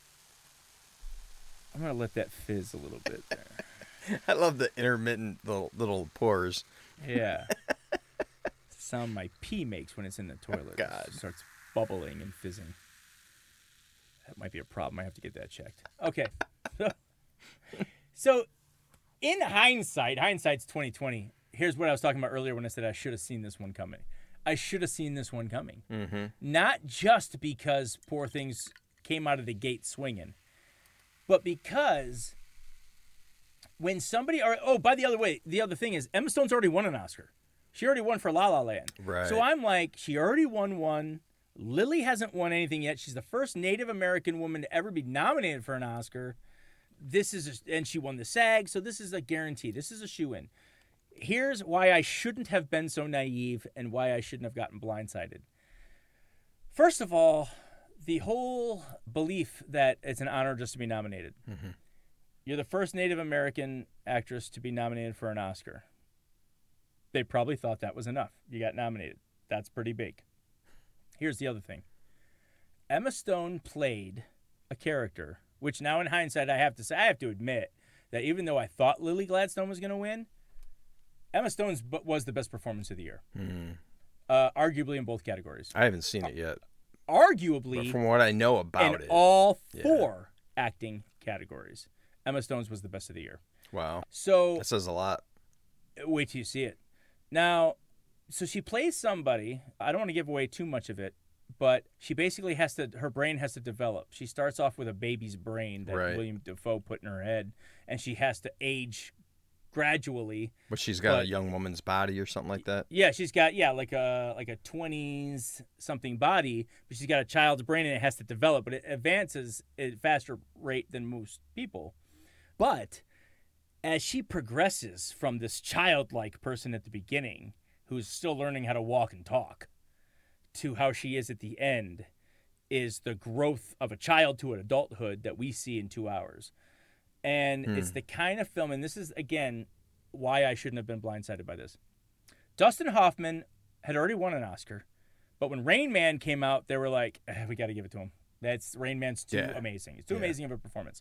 I'm going to let that fizz a little bit there. I love the intermittent little pores. Yeah. It's the sound my pee makes when it's in the toilet. God. It starts bubbling and fizzing. That might be a problem. I have to get that checked. Okay. So in hindsight's 2020. Here's what I was talking about earlier when I said I should have seen this one coming. I should have seen this one coming. Mm-hmm. Not just because Poor Things came out of the gate swinging, but because when somebody... by the other thing is Emma Stone's already won an Oscar. She already won for La La Land. Right. So I'm like, she already won one. Lily hasn't won anything yet. She's the first Native American woman to ever be nominated for an Oscar. And she won the SAG, so this is a guarantee. This is a shoo-in. Here's why I shouldn't have been so naive and why I shouldn't have gotten blindsided. First of all, the whole belief that it's an honor just to be nominated. Mm-hmm. You're the first Native American actress to be nominated for an Oscar. They probably thought that was enough. You got nominated. That's pretty big. Here's the other thing. Emma Stone played a character, which now in hindsight I have to admit that even though I thought Lily Gladstone was going to win, Emma Stone's was the best performance of the year. Mm. Arguably in both categories. I haven't seen it yet. Arguably. But from what I know about in it. all 4 acting categories, Emma Stone's was the best of the year. Wow. So that says a lot. Wait till you see it. Now... So she plays somebody, I don't want to give away too much of it, but she basically her brain has to develop. She starts off with a baby's brain that Right. William Dafoe put in her head, and she has to age gradually. But she's got a young woman's body or something like that. Yeah, she's got like a 20s something body, but she's got a child's brain and it has to develop, but it advances at a faster rate than most people. But as she progresses from this childlike person at the beginning, who's still learning how to walk and talk, to how she is at the end, is the growth of a child to an adulthood that we see in 2 hours. And it's the kind of film, and this is, again, why I shouldn't have been blindsided by this. Dustin Hoffman had already won an Oscar, but when Rain Man came out, they were like, we got to give it to him. Rain Man's too amazing. It's too amazing of a performance.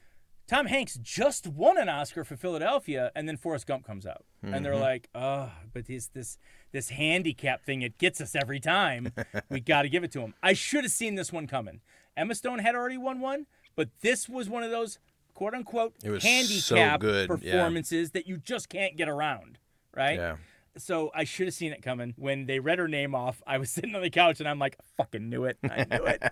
Tom Hanks just won an Oscar for Philadelphia, and then Forrest Gump comes out. And they're like, oh, but this handicap thing, it gets us every time. We got to give it to him. I should have seen this one coming. Emma Stone had already won one, but this was one of those quote-unquote handicap performances that you just can't get around, right? Yeah. So I should have seen it coming. When they read her name off, I was sitting on the couch, and I'm like, I fucking knew it. I knew it.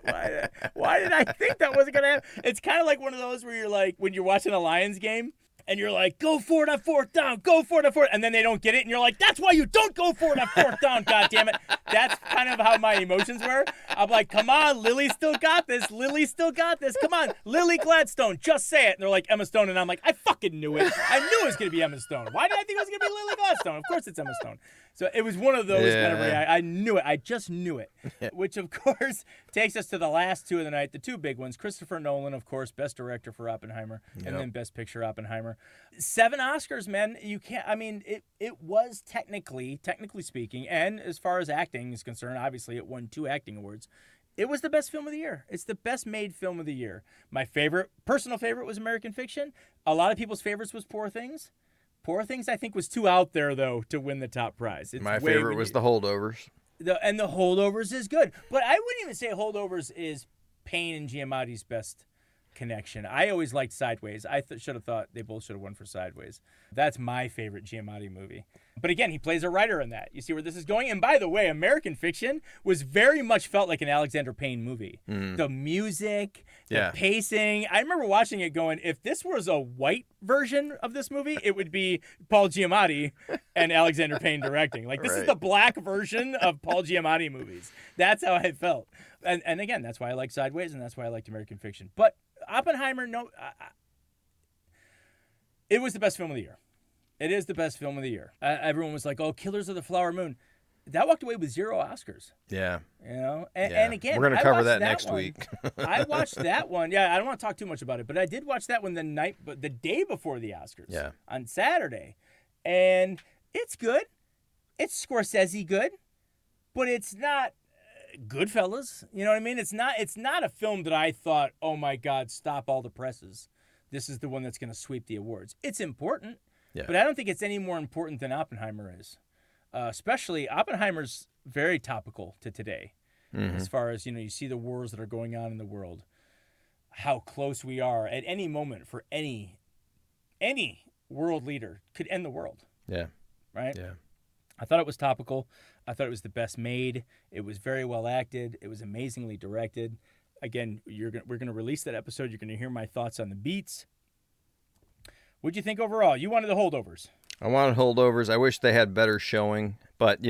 Why did I think that wasn't going to happen? It's kind of like one of those where you're like, when you're watching a Lions game, and you're like, go for it on fourth down, go for it on fourth, and then they don't get it, and you're like, that's why you don't go for it on fourth down, goddammit. That's kind of how my emotions were. I'm like, come on, Lily still got this. Lily still got this. Come on, Lily Gladstone, just say it. And they're like, Emma Stone, and I'm like, I fucking knew it. I knew it was going to be Emma Stone. Why did I think it was going to be Lily Gladstone? Of course it's Emma Stone. So it was one of those kind of I knew it. I just knew it. Which, of course, takes us to the last two of the night, the two big ones. Christopher Nolan, of course, Best Director for Oppenheimer, and then Best Picture Oppenheimer. 7 Oscars, man. You can't. I mean, it was technically speaking, and as far as acting is concerned, obviously it won 2 acting awards. It was the best film of the year. It's the best made film of the year. My personal favorite was American Fiction. A lot of people's favorites was Poor Things. Poor Things, I think, was too out there, though, to win the top prize. My favorite was The Holdovers. And The Holdovers is good. But I wouldn't even say Holdovers is Payne and Giamatti's best connection. I always liked Sideways. I should have thought they both should have won for Sideways. That's my favorite Giamatti movie. But again, he plays a writer in that. You see where this is going? And by the way, American Fiction was very much felt like an Alexander Payne movie. The music, the pacing. I remember watching it going, if this was a white version of this movie, it would be Paul Giamatti and Alexander Payne directing. Like, this is the black version of Paul Giamatti movies. That's how I felt. And again, that's why I like Sideways, and that's why I liked American Fiction. But Oppenheimer, it was the best film of the year. It is the best film of the year. Everyone was like, oh, Killers of the Flower Moon. That walked away with 0 Oscars. Yeah. You know? And again, we're going to cover that next week. I watched that one. Yeah, I don't want to talk too much about it, but I did watch that one the day before the Oscars. Yeah. On Saturday. And it's good. It's Scorsese good, but it's not Goodfellas. You know what I mean? It's not a film that I thought, oh my God, stop all the presses. This is the one that's going to sweep the awards. It's important, but I don't think it's any more important than Oppenheimer is. Especially Oppenheimer's very topical to today, as far as, you see the wars that are going on in the world, how close we are at any moment for any world leader could end the world. Yeah. Right? Yeah. I thought it was topical. I thought it was the best made. It was very well acted. It was amazingly directed. Again, we're going to release that episode. You're going to hear my thoughts on the beats. What'd you think overall? You wanted the Holdovers. I wanted Holdovers. I wish they had better showing, but,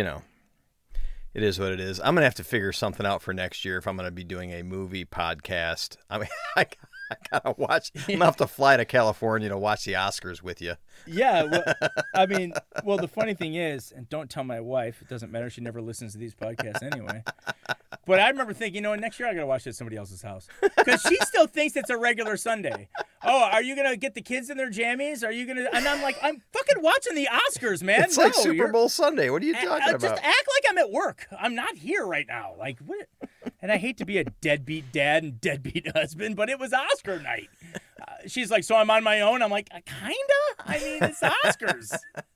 it is what it is. I'm going to have to figure something out for next year if I'm going to be doing a movie podcast. I mean, I got to watch. I'm going to have to fly to California to watch the Oscars with you. Yeah. Well, the funny thing is, and don't tell my wife, it doesn't matter. She never listens to these podcasts anyway. But I remember thinking, next year I got to watch it at somebody else's house. Because she still thinks it's a regular Sunday. Oh, are you going to get the kids in their jammies? Are you going to? And I'm like, I'm fucking watching the Oscars, man. It's like Super Bowl Sunday. What are you talking about? Just act like I'm at work. I'm not here right now. Like, what? And I hate to be a deadbeat dad and deadbeat husband, but it was Oscar night. She's like, so I'm on my own? I'm like, kinda? I mean, it's Oscars.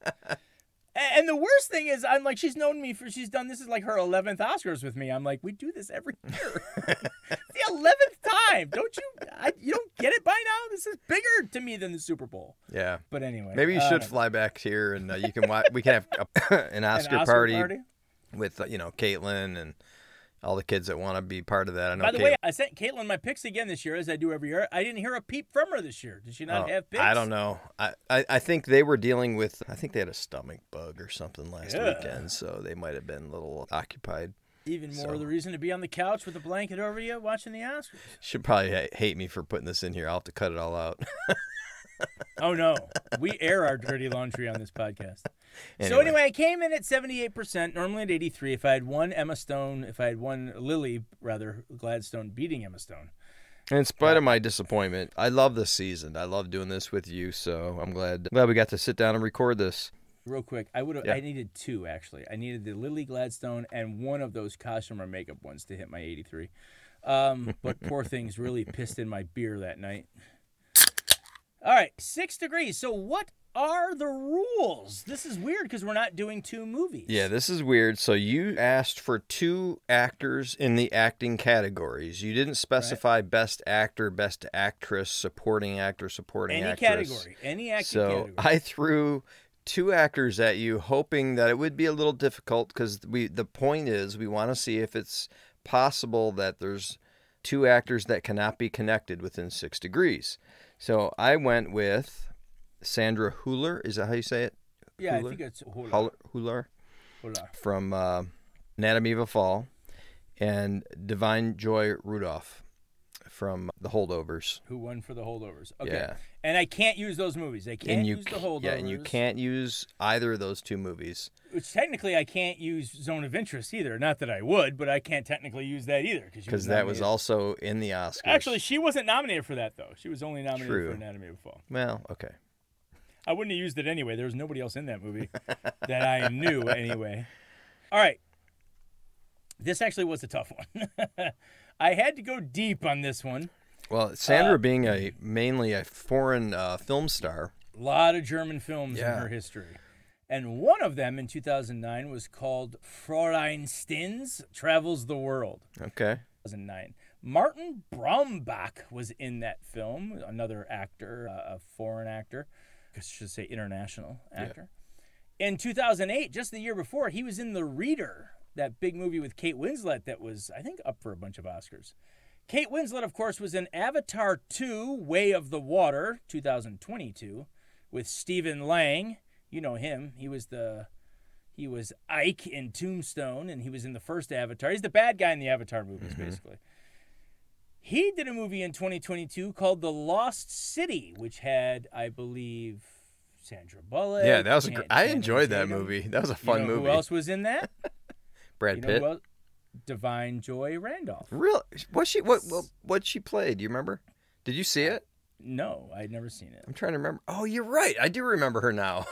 And the worst thing is, I'm like, she's known me this is like her 11th Oscars with me. I'm like, we do this every year. The 11th time. You don't get it by now? This is bigger to me than the Super Bowl. Yeah. But anyway. Maybe you should fly back here and you can watch, we can have an Oscar party with, Caitlin and all the kids that want to be part of that. I know. By the way, I sent Caitlin my picks again this year, as I do every year. I didn't hear a peep from her this year. Did she not have picks? I don't know. I think they were dealing with, I think they had a stomach bug or something last weekend, so they might have been a little occupied. Even more the reason to be on the couch with a blanket over you watching the Oscars. Should probably hate me for putting this in here. I'll have to cut it all out. Oh, no. We air our dirty laundry on this podcast. So anyway, I came in at 78%, normally at 83%. If I had one Lily Gladstone beating Emma Stone. In spite of my disappointment, I love this season. I love doing this with you, so I'm glad we got to sit down and record this. Real quick, I needed two, actually. I needed the Lily Gladstone and one of those costume or makeup ones to hit my 83. But poor things really pissed in my beer that night. All right, 6 degrees. So what are the rules? This is weird because we're not doing two movies. Yeah, this is weird. So you asked for two actors in the acting categories. You didn't specify best actor, best actress, supporting actor, supporting actress. Any acting So category. I threw two actors at you, hoping that it would be a little difficult because the point is we want to see if it's possible that there's two actors that cannot be connected within 6 degrees. So I went with Sandra Hüller. Is that how you say it? Yeah, Hüller? I think it's Hüller. Hüller. From Anatomy of a Fall, and Divine Joy Rudolph from The Holdovers. Who won for The Holdovers. Okay. Yeah. And I can't use those movies. I can't use The Holdovers. Yeah, and you can't use either of those two movies. Which technically I can't use Zone of Interest either. Not that I would, but I can't technically use that either. Because that was also in the Oscars. Actually, she wasn't nominated for that, though. She was only nominated for Anatomy of a Fall. Well, okay. I wouldn't have used it anyway. There was nobody else in that movie that I knew anyway. All right. This actually was a tough one. I had to go deep on this one. Well, Sandra being mainly a foreign film star. A lot of German films in her history. And one of them in 2009 was called Fräulein Stins Travels the World. Okay. 2009. Martin Braumbach was in that film, another actor, a foreign actor. I should say international actor. Yeah. In 2008, just the year before, he was in The Reader, that big movie with Kate Winslet that was, I think, up for a bunch of Oscars. Kate Winslet, of course, was in Avatar 2, Way of the Water, 2022, with Stephen Lang. You know him. He was Ike in Tombstone, and he was in the first Avatar. He's the bad guy in the Avatar movies, basically. He did a movie in 2022 called The Lost City, which had, I believe, Sandra Bullock. Yeah, that was I enjoyed that movie. That was a fun movie. Who else was in that? Brad Pitt. Divine Joy Randolph. Really? What she played? Do you remember? Did you see it? No, I'd never seen it. I'm trying to remember. Oh, you're right. I do remember her now.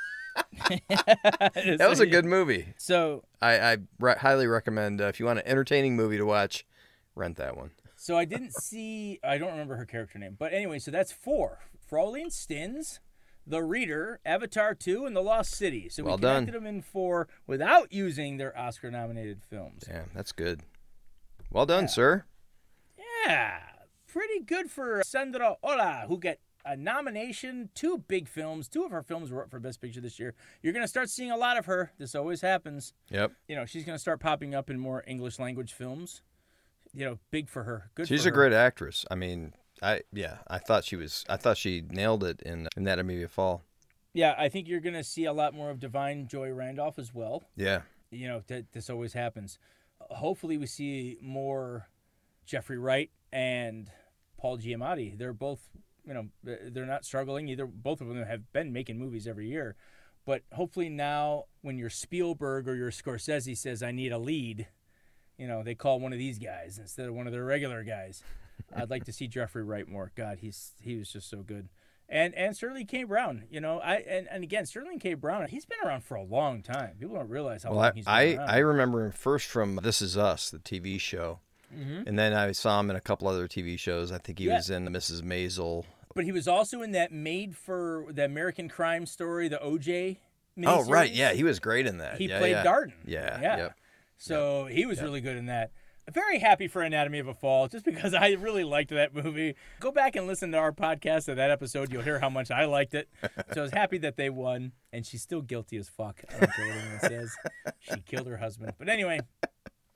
That was a good movie. So I highly recommend if you want an entertaining movie to watch, rent that one. So I don't remember her character name. But anyway, so that's 4. Fräulein Stins, The Reader, Avatar 2, and The Lost City. So we connected them in 4 without using their Oscar-nominated films. Yeah, that's good. Well done, sir. Yeah, pretty good for Sandra Ola, who got a nomination, 2 big films. 2 of her films were up for Best Picture this year. You're going to start seeing a lot of her. This always happens. Yep. She's going to start popping up in more English language films. Big for her. Good. She's for her. a great actress. I mean, I thought she nailed it in Anatomy of a Fall. Yeah, I think you're going to see a lot more of Divine Joy Randolph as well. Yeah. This always happens. Hopefully we see more Jeffrey Wright and Paul Giamatti. They're both, they're not struggling either. Both of them have been making movies every year. But hopefully now when your Spielberg or your Scorsese says, I need a lead, they call one of these guys instead of one of their regular guys. I'd like to see Jeffrey Wright more. God, he was just so good. And Sterling K. Brown, and again, Sterling K. Brown, he's been around for a long time. People don't realize how long he's been around. I remember him first from This Is Us, the TV show. Mm-hmm. And then I saw him in a couple other TV shows. I think he was in Mrs. Maisel. But he was also in that made for the American Crime Story, the OJ miniseries. Oh, right. Yeah, he was great in that. He played Darden. Yeah. Yep. So he was really good in that. Very happy for Anatomy of a Fall, just because I really liked that movie. Go back and listen to our podcast of that episode. You'll hear how much I liked it. So I was happy that they won, and she's still guilty as fuck. I don't care what anyone says. She killed her husband. But anyway.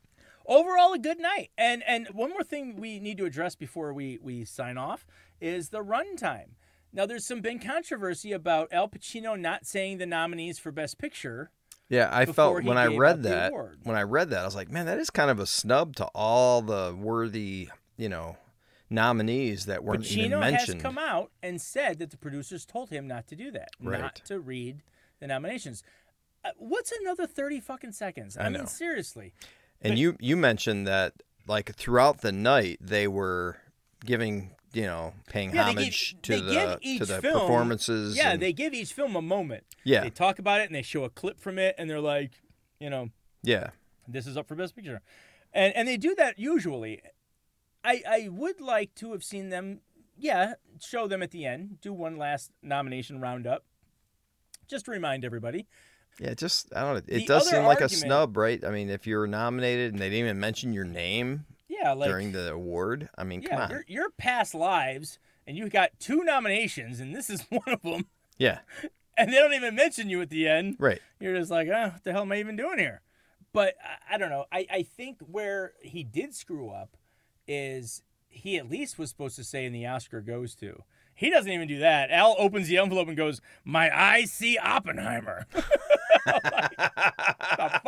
overall a good night. And one more thing we need to address before we sign off is the runtime. Now, there's some big controversy about Al Pacino not saying the nominees for Best Picture. Yeah, I felt when I read that, award. I was like, man, that is kind of a snub to all the worthy, nominees that weren't even mentioned. Pacino has come out and said that the producers told him not to do that, right. not to read the nominations. What's another 30 fucking seconds? I mean, seriously. And you mentioned that, like, throughout the night, they were giving, paying homage to the film, performances. Yeah, they give each film a moment. Yeah. They talk about it, and they show a clip from it, and they're like, yeah, this is up for Best Picture. And they do that usually. I would like to have seen them, show them at the end, do one last nomination roundup, just to remind everybody. Yeah, I don't know. It does seem like a snub, right? I mean, if you're nominated and they didn't even mention your name during the award, I mean, come on. Your past lives, and you got 2 nominations, and this is one of them. Yeah. And they don't even mention you at the end. Right. You're just like, what the hell am I even doing here? But I don't know. I think where he did screw up is he at least was supposed to say in the Oscar goes to. He doesn't even do that. Al opens the envelope and goes, "My eyes see Oppenheimer." Like, the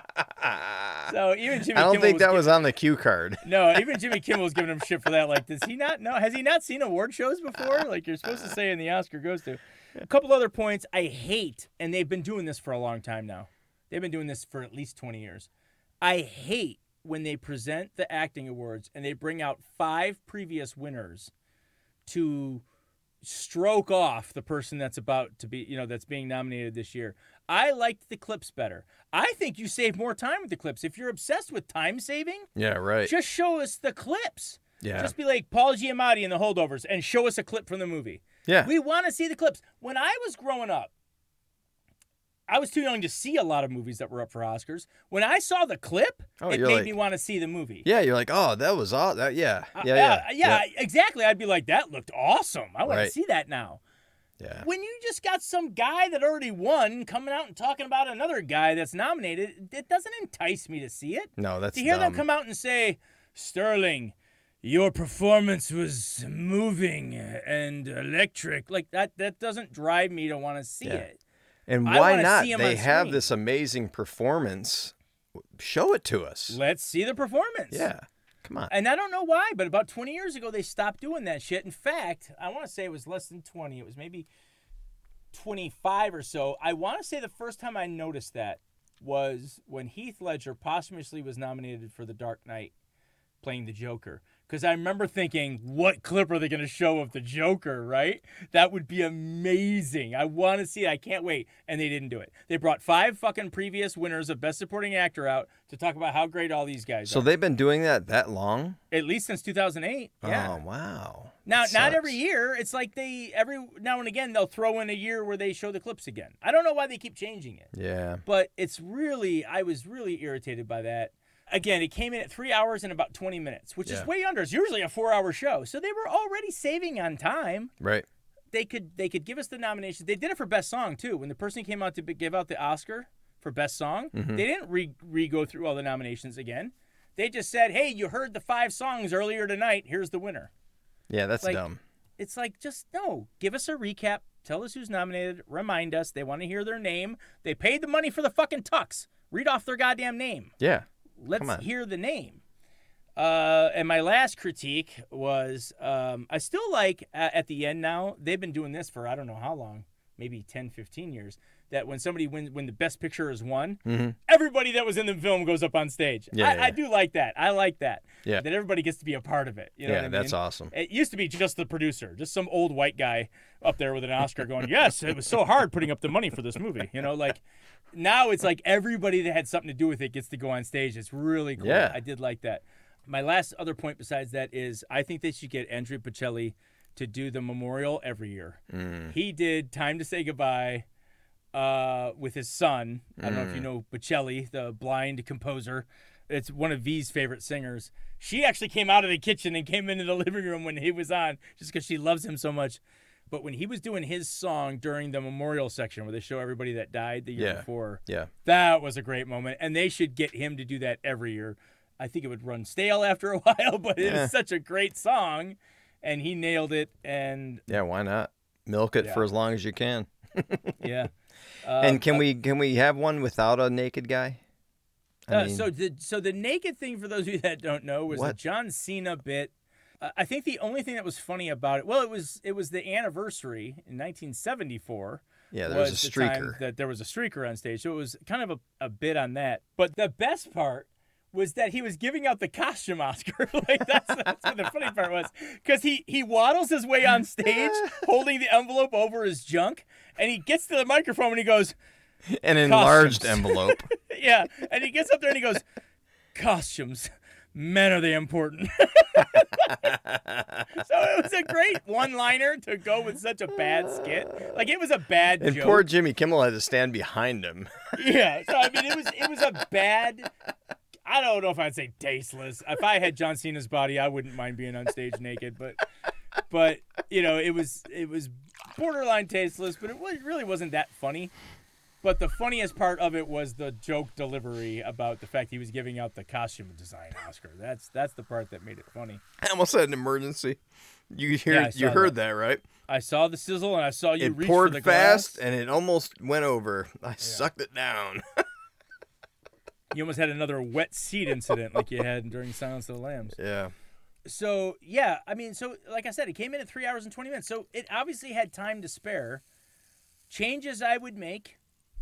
fuck? So even Jimmy I don't Kimmel think that was on the cue card. No, even Jimmy Kimmel was giving him shit for that. Like, does he not know? Has he not seen award shows before? Like, you're supposed to say in the Oscar goes to. A couple other points I hate, and they've been doing this for a long time now. They've been doing this for at least 20 years. I hate when they present the acting awards and they bring out 5 previous winners to stroke off the person that's about to be, that's being nominated this year. I liked the clips better. I think you save more time with the clips. If you're obsessed with time saving, yeah, right. Just show us the clips. Yeah. Just be like Paul Giamatti in The Holdovers and show us a clip from the movie. Yeah. We want to see the clips. When I was growing up, I was too young to see a lot of movies that were up for Oscars. When I saw the clip, it made me want to see the movie. Yeah, you're like, oh, that was awesome. Yeah, exactly. I'd be like, that looked awesome. I want to see that now. Yeah. When you just got some guy that already won coming out and talking about another guy that's nominated, it doesn't entice me to see it. No, that's to hear dumb. them come out and say, Sterling, your performance was moving and electric. Like that doesn't drive me to want to see it. And why not? They have this amazing performance. Show it to us. Let's see the performance. Yeah. Come on. And I don't know why, but about 20 years ago, they stopped doing that shit. In fact, I want to say it was less than 20. It was maybe 25 or so. I want to say the first time I noticed that was when Heath Ledger posthumously was nominated for The Dark Knight, playing the Joker. Because I remember thinking, what clip are they going to show of the Joker, right? That would be amazing. I want to see it. I can't wait. And they didn't do it. They brought 5 fucking previous winners of Best Supporting Actor out to talk about how great all these guys are. So they've been doing that long? At least since 2008. Yeah. Oh, wow. Now, not every year. It's like every now and again, they'll throw in a year where they show the clips again. I don't know why they keep changing it. Yeah. But I was really irritated by that. Again, it came in at 3 hours and about 20 minutes, which is way under. It's usually a 4-hour show. So they were already saving on time. Right. They could give us the nominations. They did it for Best Song, too. When the person came out to give out the Oscar for Best Song, they didn't re-go through all the nominations again. They just said, hey, you heard the 5 songs earlier tonight. Here's the winner. Yeah, that's dumb. It's like, just, no. Give us a recap. Tell us who's nominated. Remind us. They want to hear their name. They paid the money for the fucking tux. Read off their goddamn name. Yeah. Let's hear the name. And my last critique was I still like at the end now, they've been doing this for I don't know how long, maybe 10, 15 years, that when somebody when the best picture is won, everybody that was in the film goes up on stage. I do like that. I like that. Yeah. That everybody gets to be a part of it. You know what I mean? That's awesome. It used to be just the producer, just some old white guy up there with an Oscar going, yes, it was so hard putting up the money for this movie. Now it's like everybody that had something to do with it gets to go on stage. It's really cool. Yeah. I did like that. My last other point besides that is I think they should get Andrea Bocelli to do the memorial every year. He did Time to Say Goodbye with his son. I don't know if you know Bocelli, the blind composer. It's one of V's favorite singers. She actually came out of the kitchen and came into the living room when he was on just because she loves him so much. But when he was doing his song during the memorial section where they show everybody that died the year before, that was a great moment. And they should get him to do that every year. I think it would run stale after a while, but it Yeah. is such a great song, and he nailed it. And Yeah, why not? Milk it Yeah. for as long as you can. yeah. And can we have one without a naked guy? I mean, So the naked thing, for those of you that don't know, was the What? John Cena bit. I think the only thing that was funny about it, well, it was the anniversary in 1974. yeah, there was a the time streaker. that there was a streaker on stage, so it was kind of a bit on that. But the best part was that he was giving out the costume Oscar. Like that's what the funny part was, because he waddles his way on stage, holding the envelope over his junk, and he gets to the microphone and he goes, An enlarged Costumes. envelope. yeah, and he gets up there and he goes, costumes, men are the important. So it was a great one-liner to go with such a bad skit. Like, it was a bad And joke. poor Jimmy Kimmel had to stand behind him. Yeah, so I mean, it was a bad. I don't know if I'd say tasteless. If I had John Cena's body, I wouldn't mind being on stage naked. But you know, it was borderline tasteless. But it really wasn't that funny. But the funniest part of it was the joke delivery about the fact he was giving out the costume design Oscar. That's the part that made it funny. I almost had an emergency. You Yeah, I saw heard that, right? I saw the sizzle and I saw you It reach poured for the fast glass. and it almost went over. I sucked it down. You almost had another wet seat incident like you had during Silence of the Lambs. Yeah. So, yeah, I mean, so like I said, it came in at 3 hours and 20 minutes. So it obviously had time to spare. Changes I would make,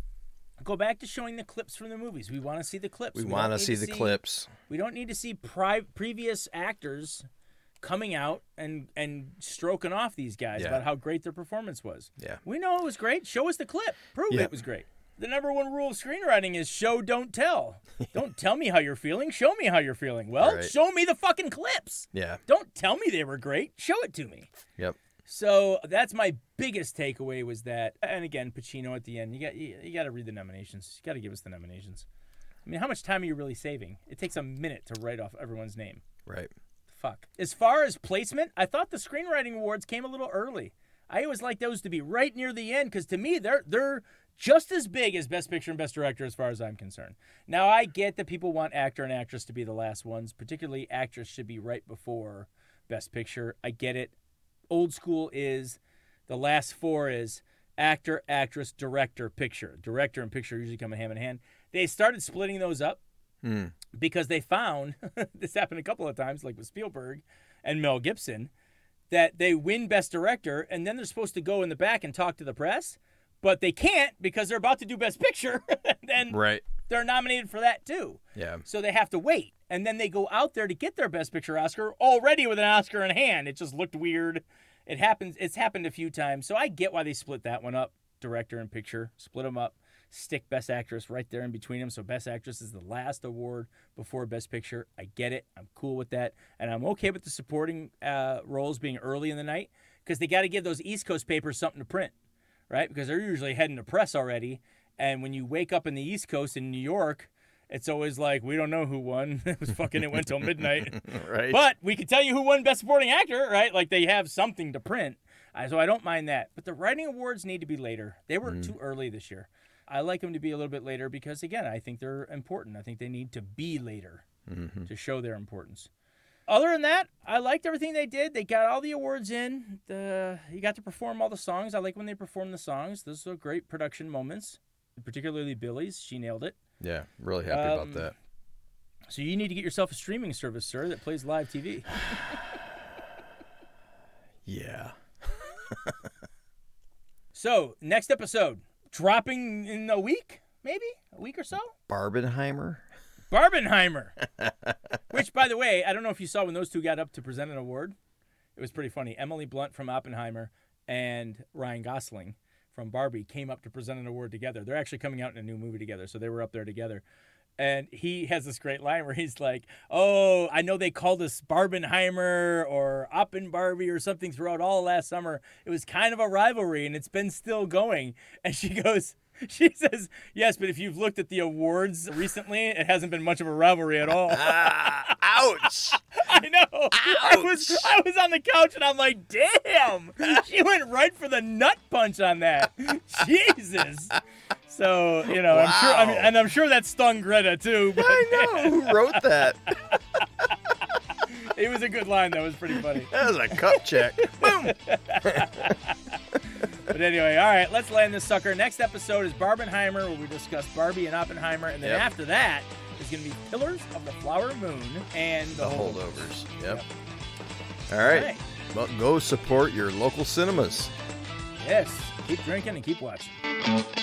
go back to showing the clips from the movies. We want to see the clips. We don't want to need see the clips. We don't need to see previous actors coming out and stroking off these guys Yeah. about how great their performance was. Yeah. We know it was great. Show us the clip. Prove Yeah. it was great. The number one rule of screenwriting is show, don't tell. Don't tell me how you're feeling. Show me how you're feeling. Well, Right. show me the fucking clips. Yeah. Don't tell me they were great. Show it to me. Yep. So that's my biggest takeaway was that. And again, Pacino at the end. You got to read the nominations. You got to give us the nominations. I mean, how much time are you really saving? It takes a minute to write off everyone's name. Right. Fuck. As far as placement, I thought the screenwriting awards came a little early. I always like those to be right near the end because to me they're just as big as Best Picture and Best Director as far as I'm concerned. Now I get that people want actor and actress to be the last ones, particularly actress should be right before Best Picture. I get it. Old school is the last four is actor, actress, director, picture. Director and picture usually come hand in hand. They started splitting those up because they found this happened a couple of times, like with Spielberg and Mel Gibson, that they win Best Director and then they're supposed to go in the back and talk to the press, but they can't because they're about to do Best Picture and Right. they're nominated for that too. Yeah. So they have to wait. And then they go out there to get their Best Picture Oscar already with an Oscar in hand. It just looked weird. It happens. It's happened a few times. So I get why they split that one up. Director and picture. Split them up. Stick Best Actress right there in between them. So Best Actress is the last award before Best Picture. I get it. I'm cool with that. And I'm okay with the supporting roles being early in the night because they got to give those East Coast papers something to print, right? Because they're usually heading to press already. And when you wake up in the East Coast in New York, it's always like, we don't know who won. It went till midnight. Right. But we can tell you who won Best Supporting Actor, right? Like, they have something to print. So I don't mind that. But the writing awards need to be later. They were too early this year. I like them to be a little bit later because, again, I think they're important. I think they need to be later to show their importance. Other than that, I liked everything they did. They got all the awards in. You got to perform all the songs. I like when they perform the songs. Those are great production moments, particularly Billy's. She nailed it. Yeah. Really happy about that. So you need to get yourself a streaming service, sir, that plays live TV. Yeah. So, next episode, dropping in a week, maybe? A week or so? Barbenheimer. Barbenheimer. Which, by the way, I don't know if you saw when those two got up to present an award. It was pretty funny. Emily Blunt from Oppenheimer and Ryan Gosling from Barbie came up to present an award together. They're actually coming out in a new movie together, so they were up there together. And he has this great line where he's like, oh, I know they called us Barbenheimer or Oppen Barbie or something throughout all last summer. It was kind of a rivalry, and it's been still going. And she goes, She says, yes, but if you've looked at the awards recently, it hasn't been much of a rivalry at all. Ouch! I know. I Ouch! was on the couch and I'm like, damn. She went right for the nut punch on that. Jesus. So, you know, Wow. I'm sure that stung Greta too. But I know. Who wrote that? it was a good line. That was pretty funny. That was a cup check. Boom! But anyway, all right, let's land this sucker. Next episode is Barbenheimer, where we discuss Barbie and Oppenheimer. And then after that is going to be Pillars of the Flower Moon and the Holdovers. Yep. All right. Well, go support your local cinemas. Yes. Keep drinking and keep watching.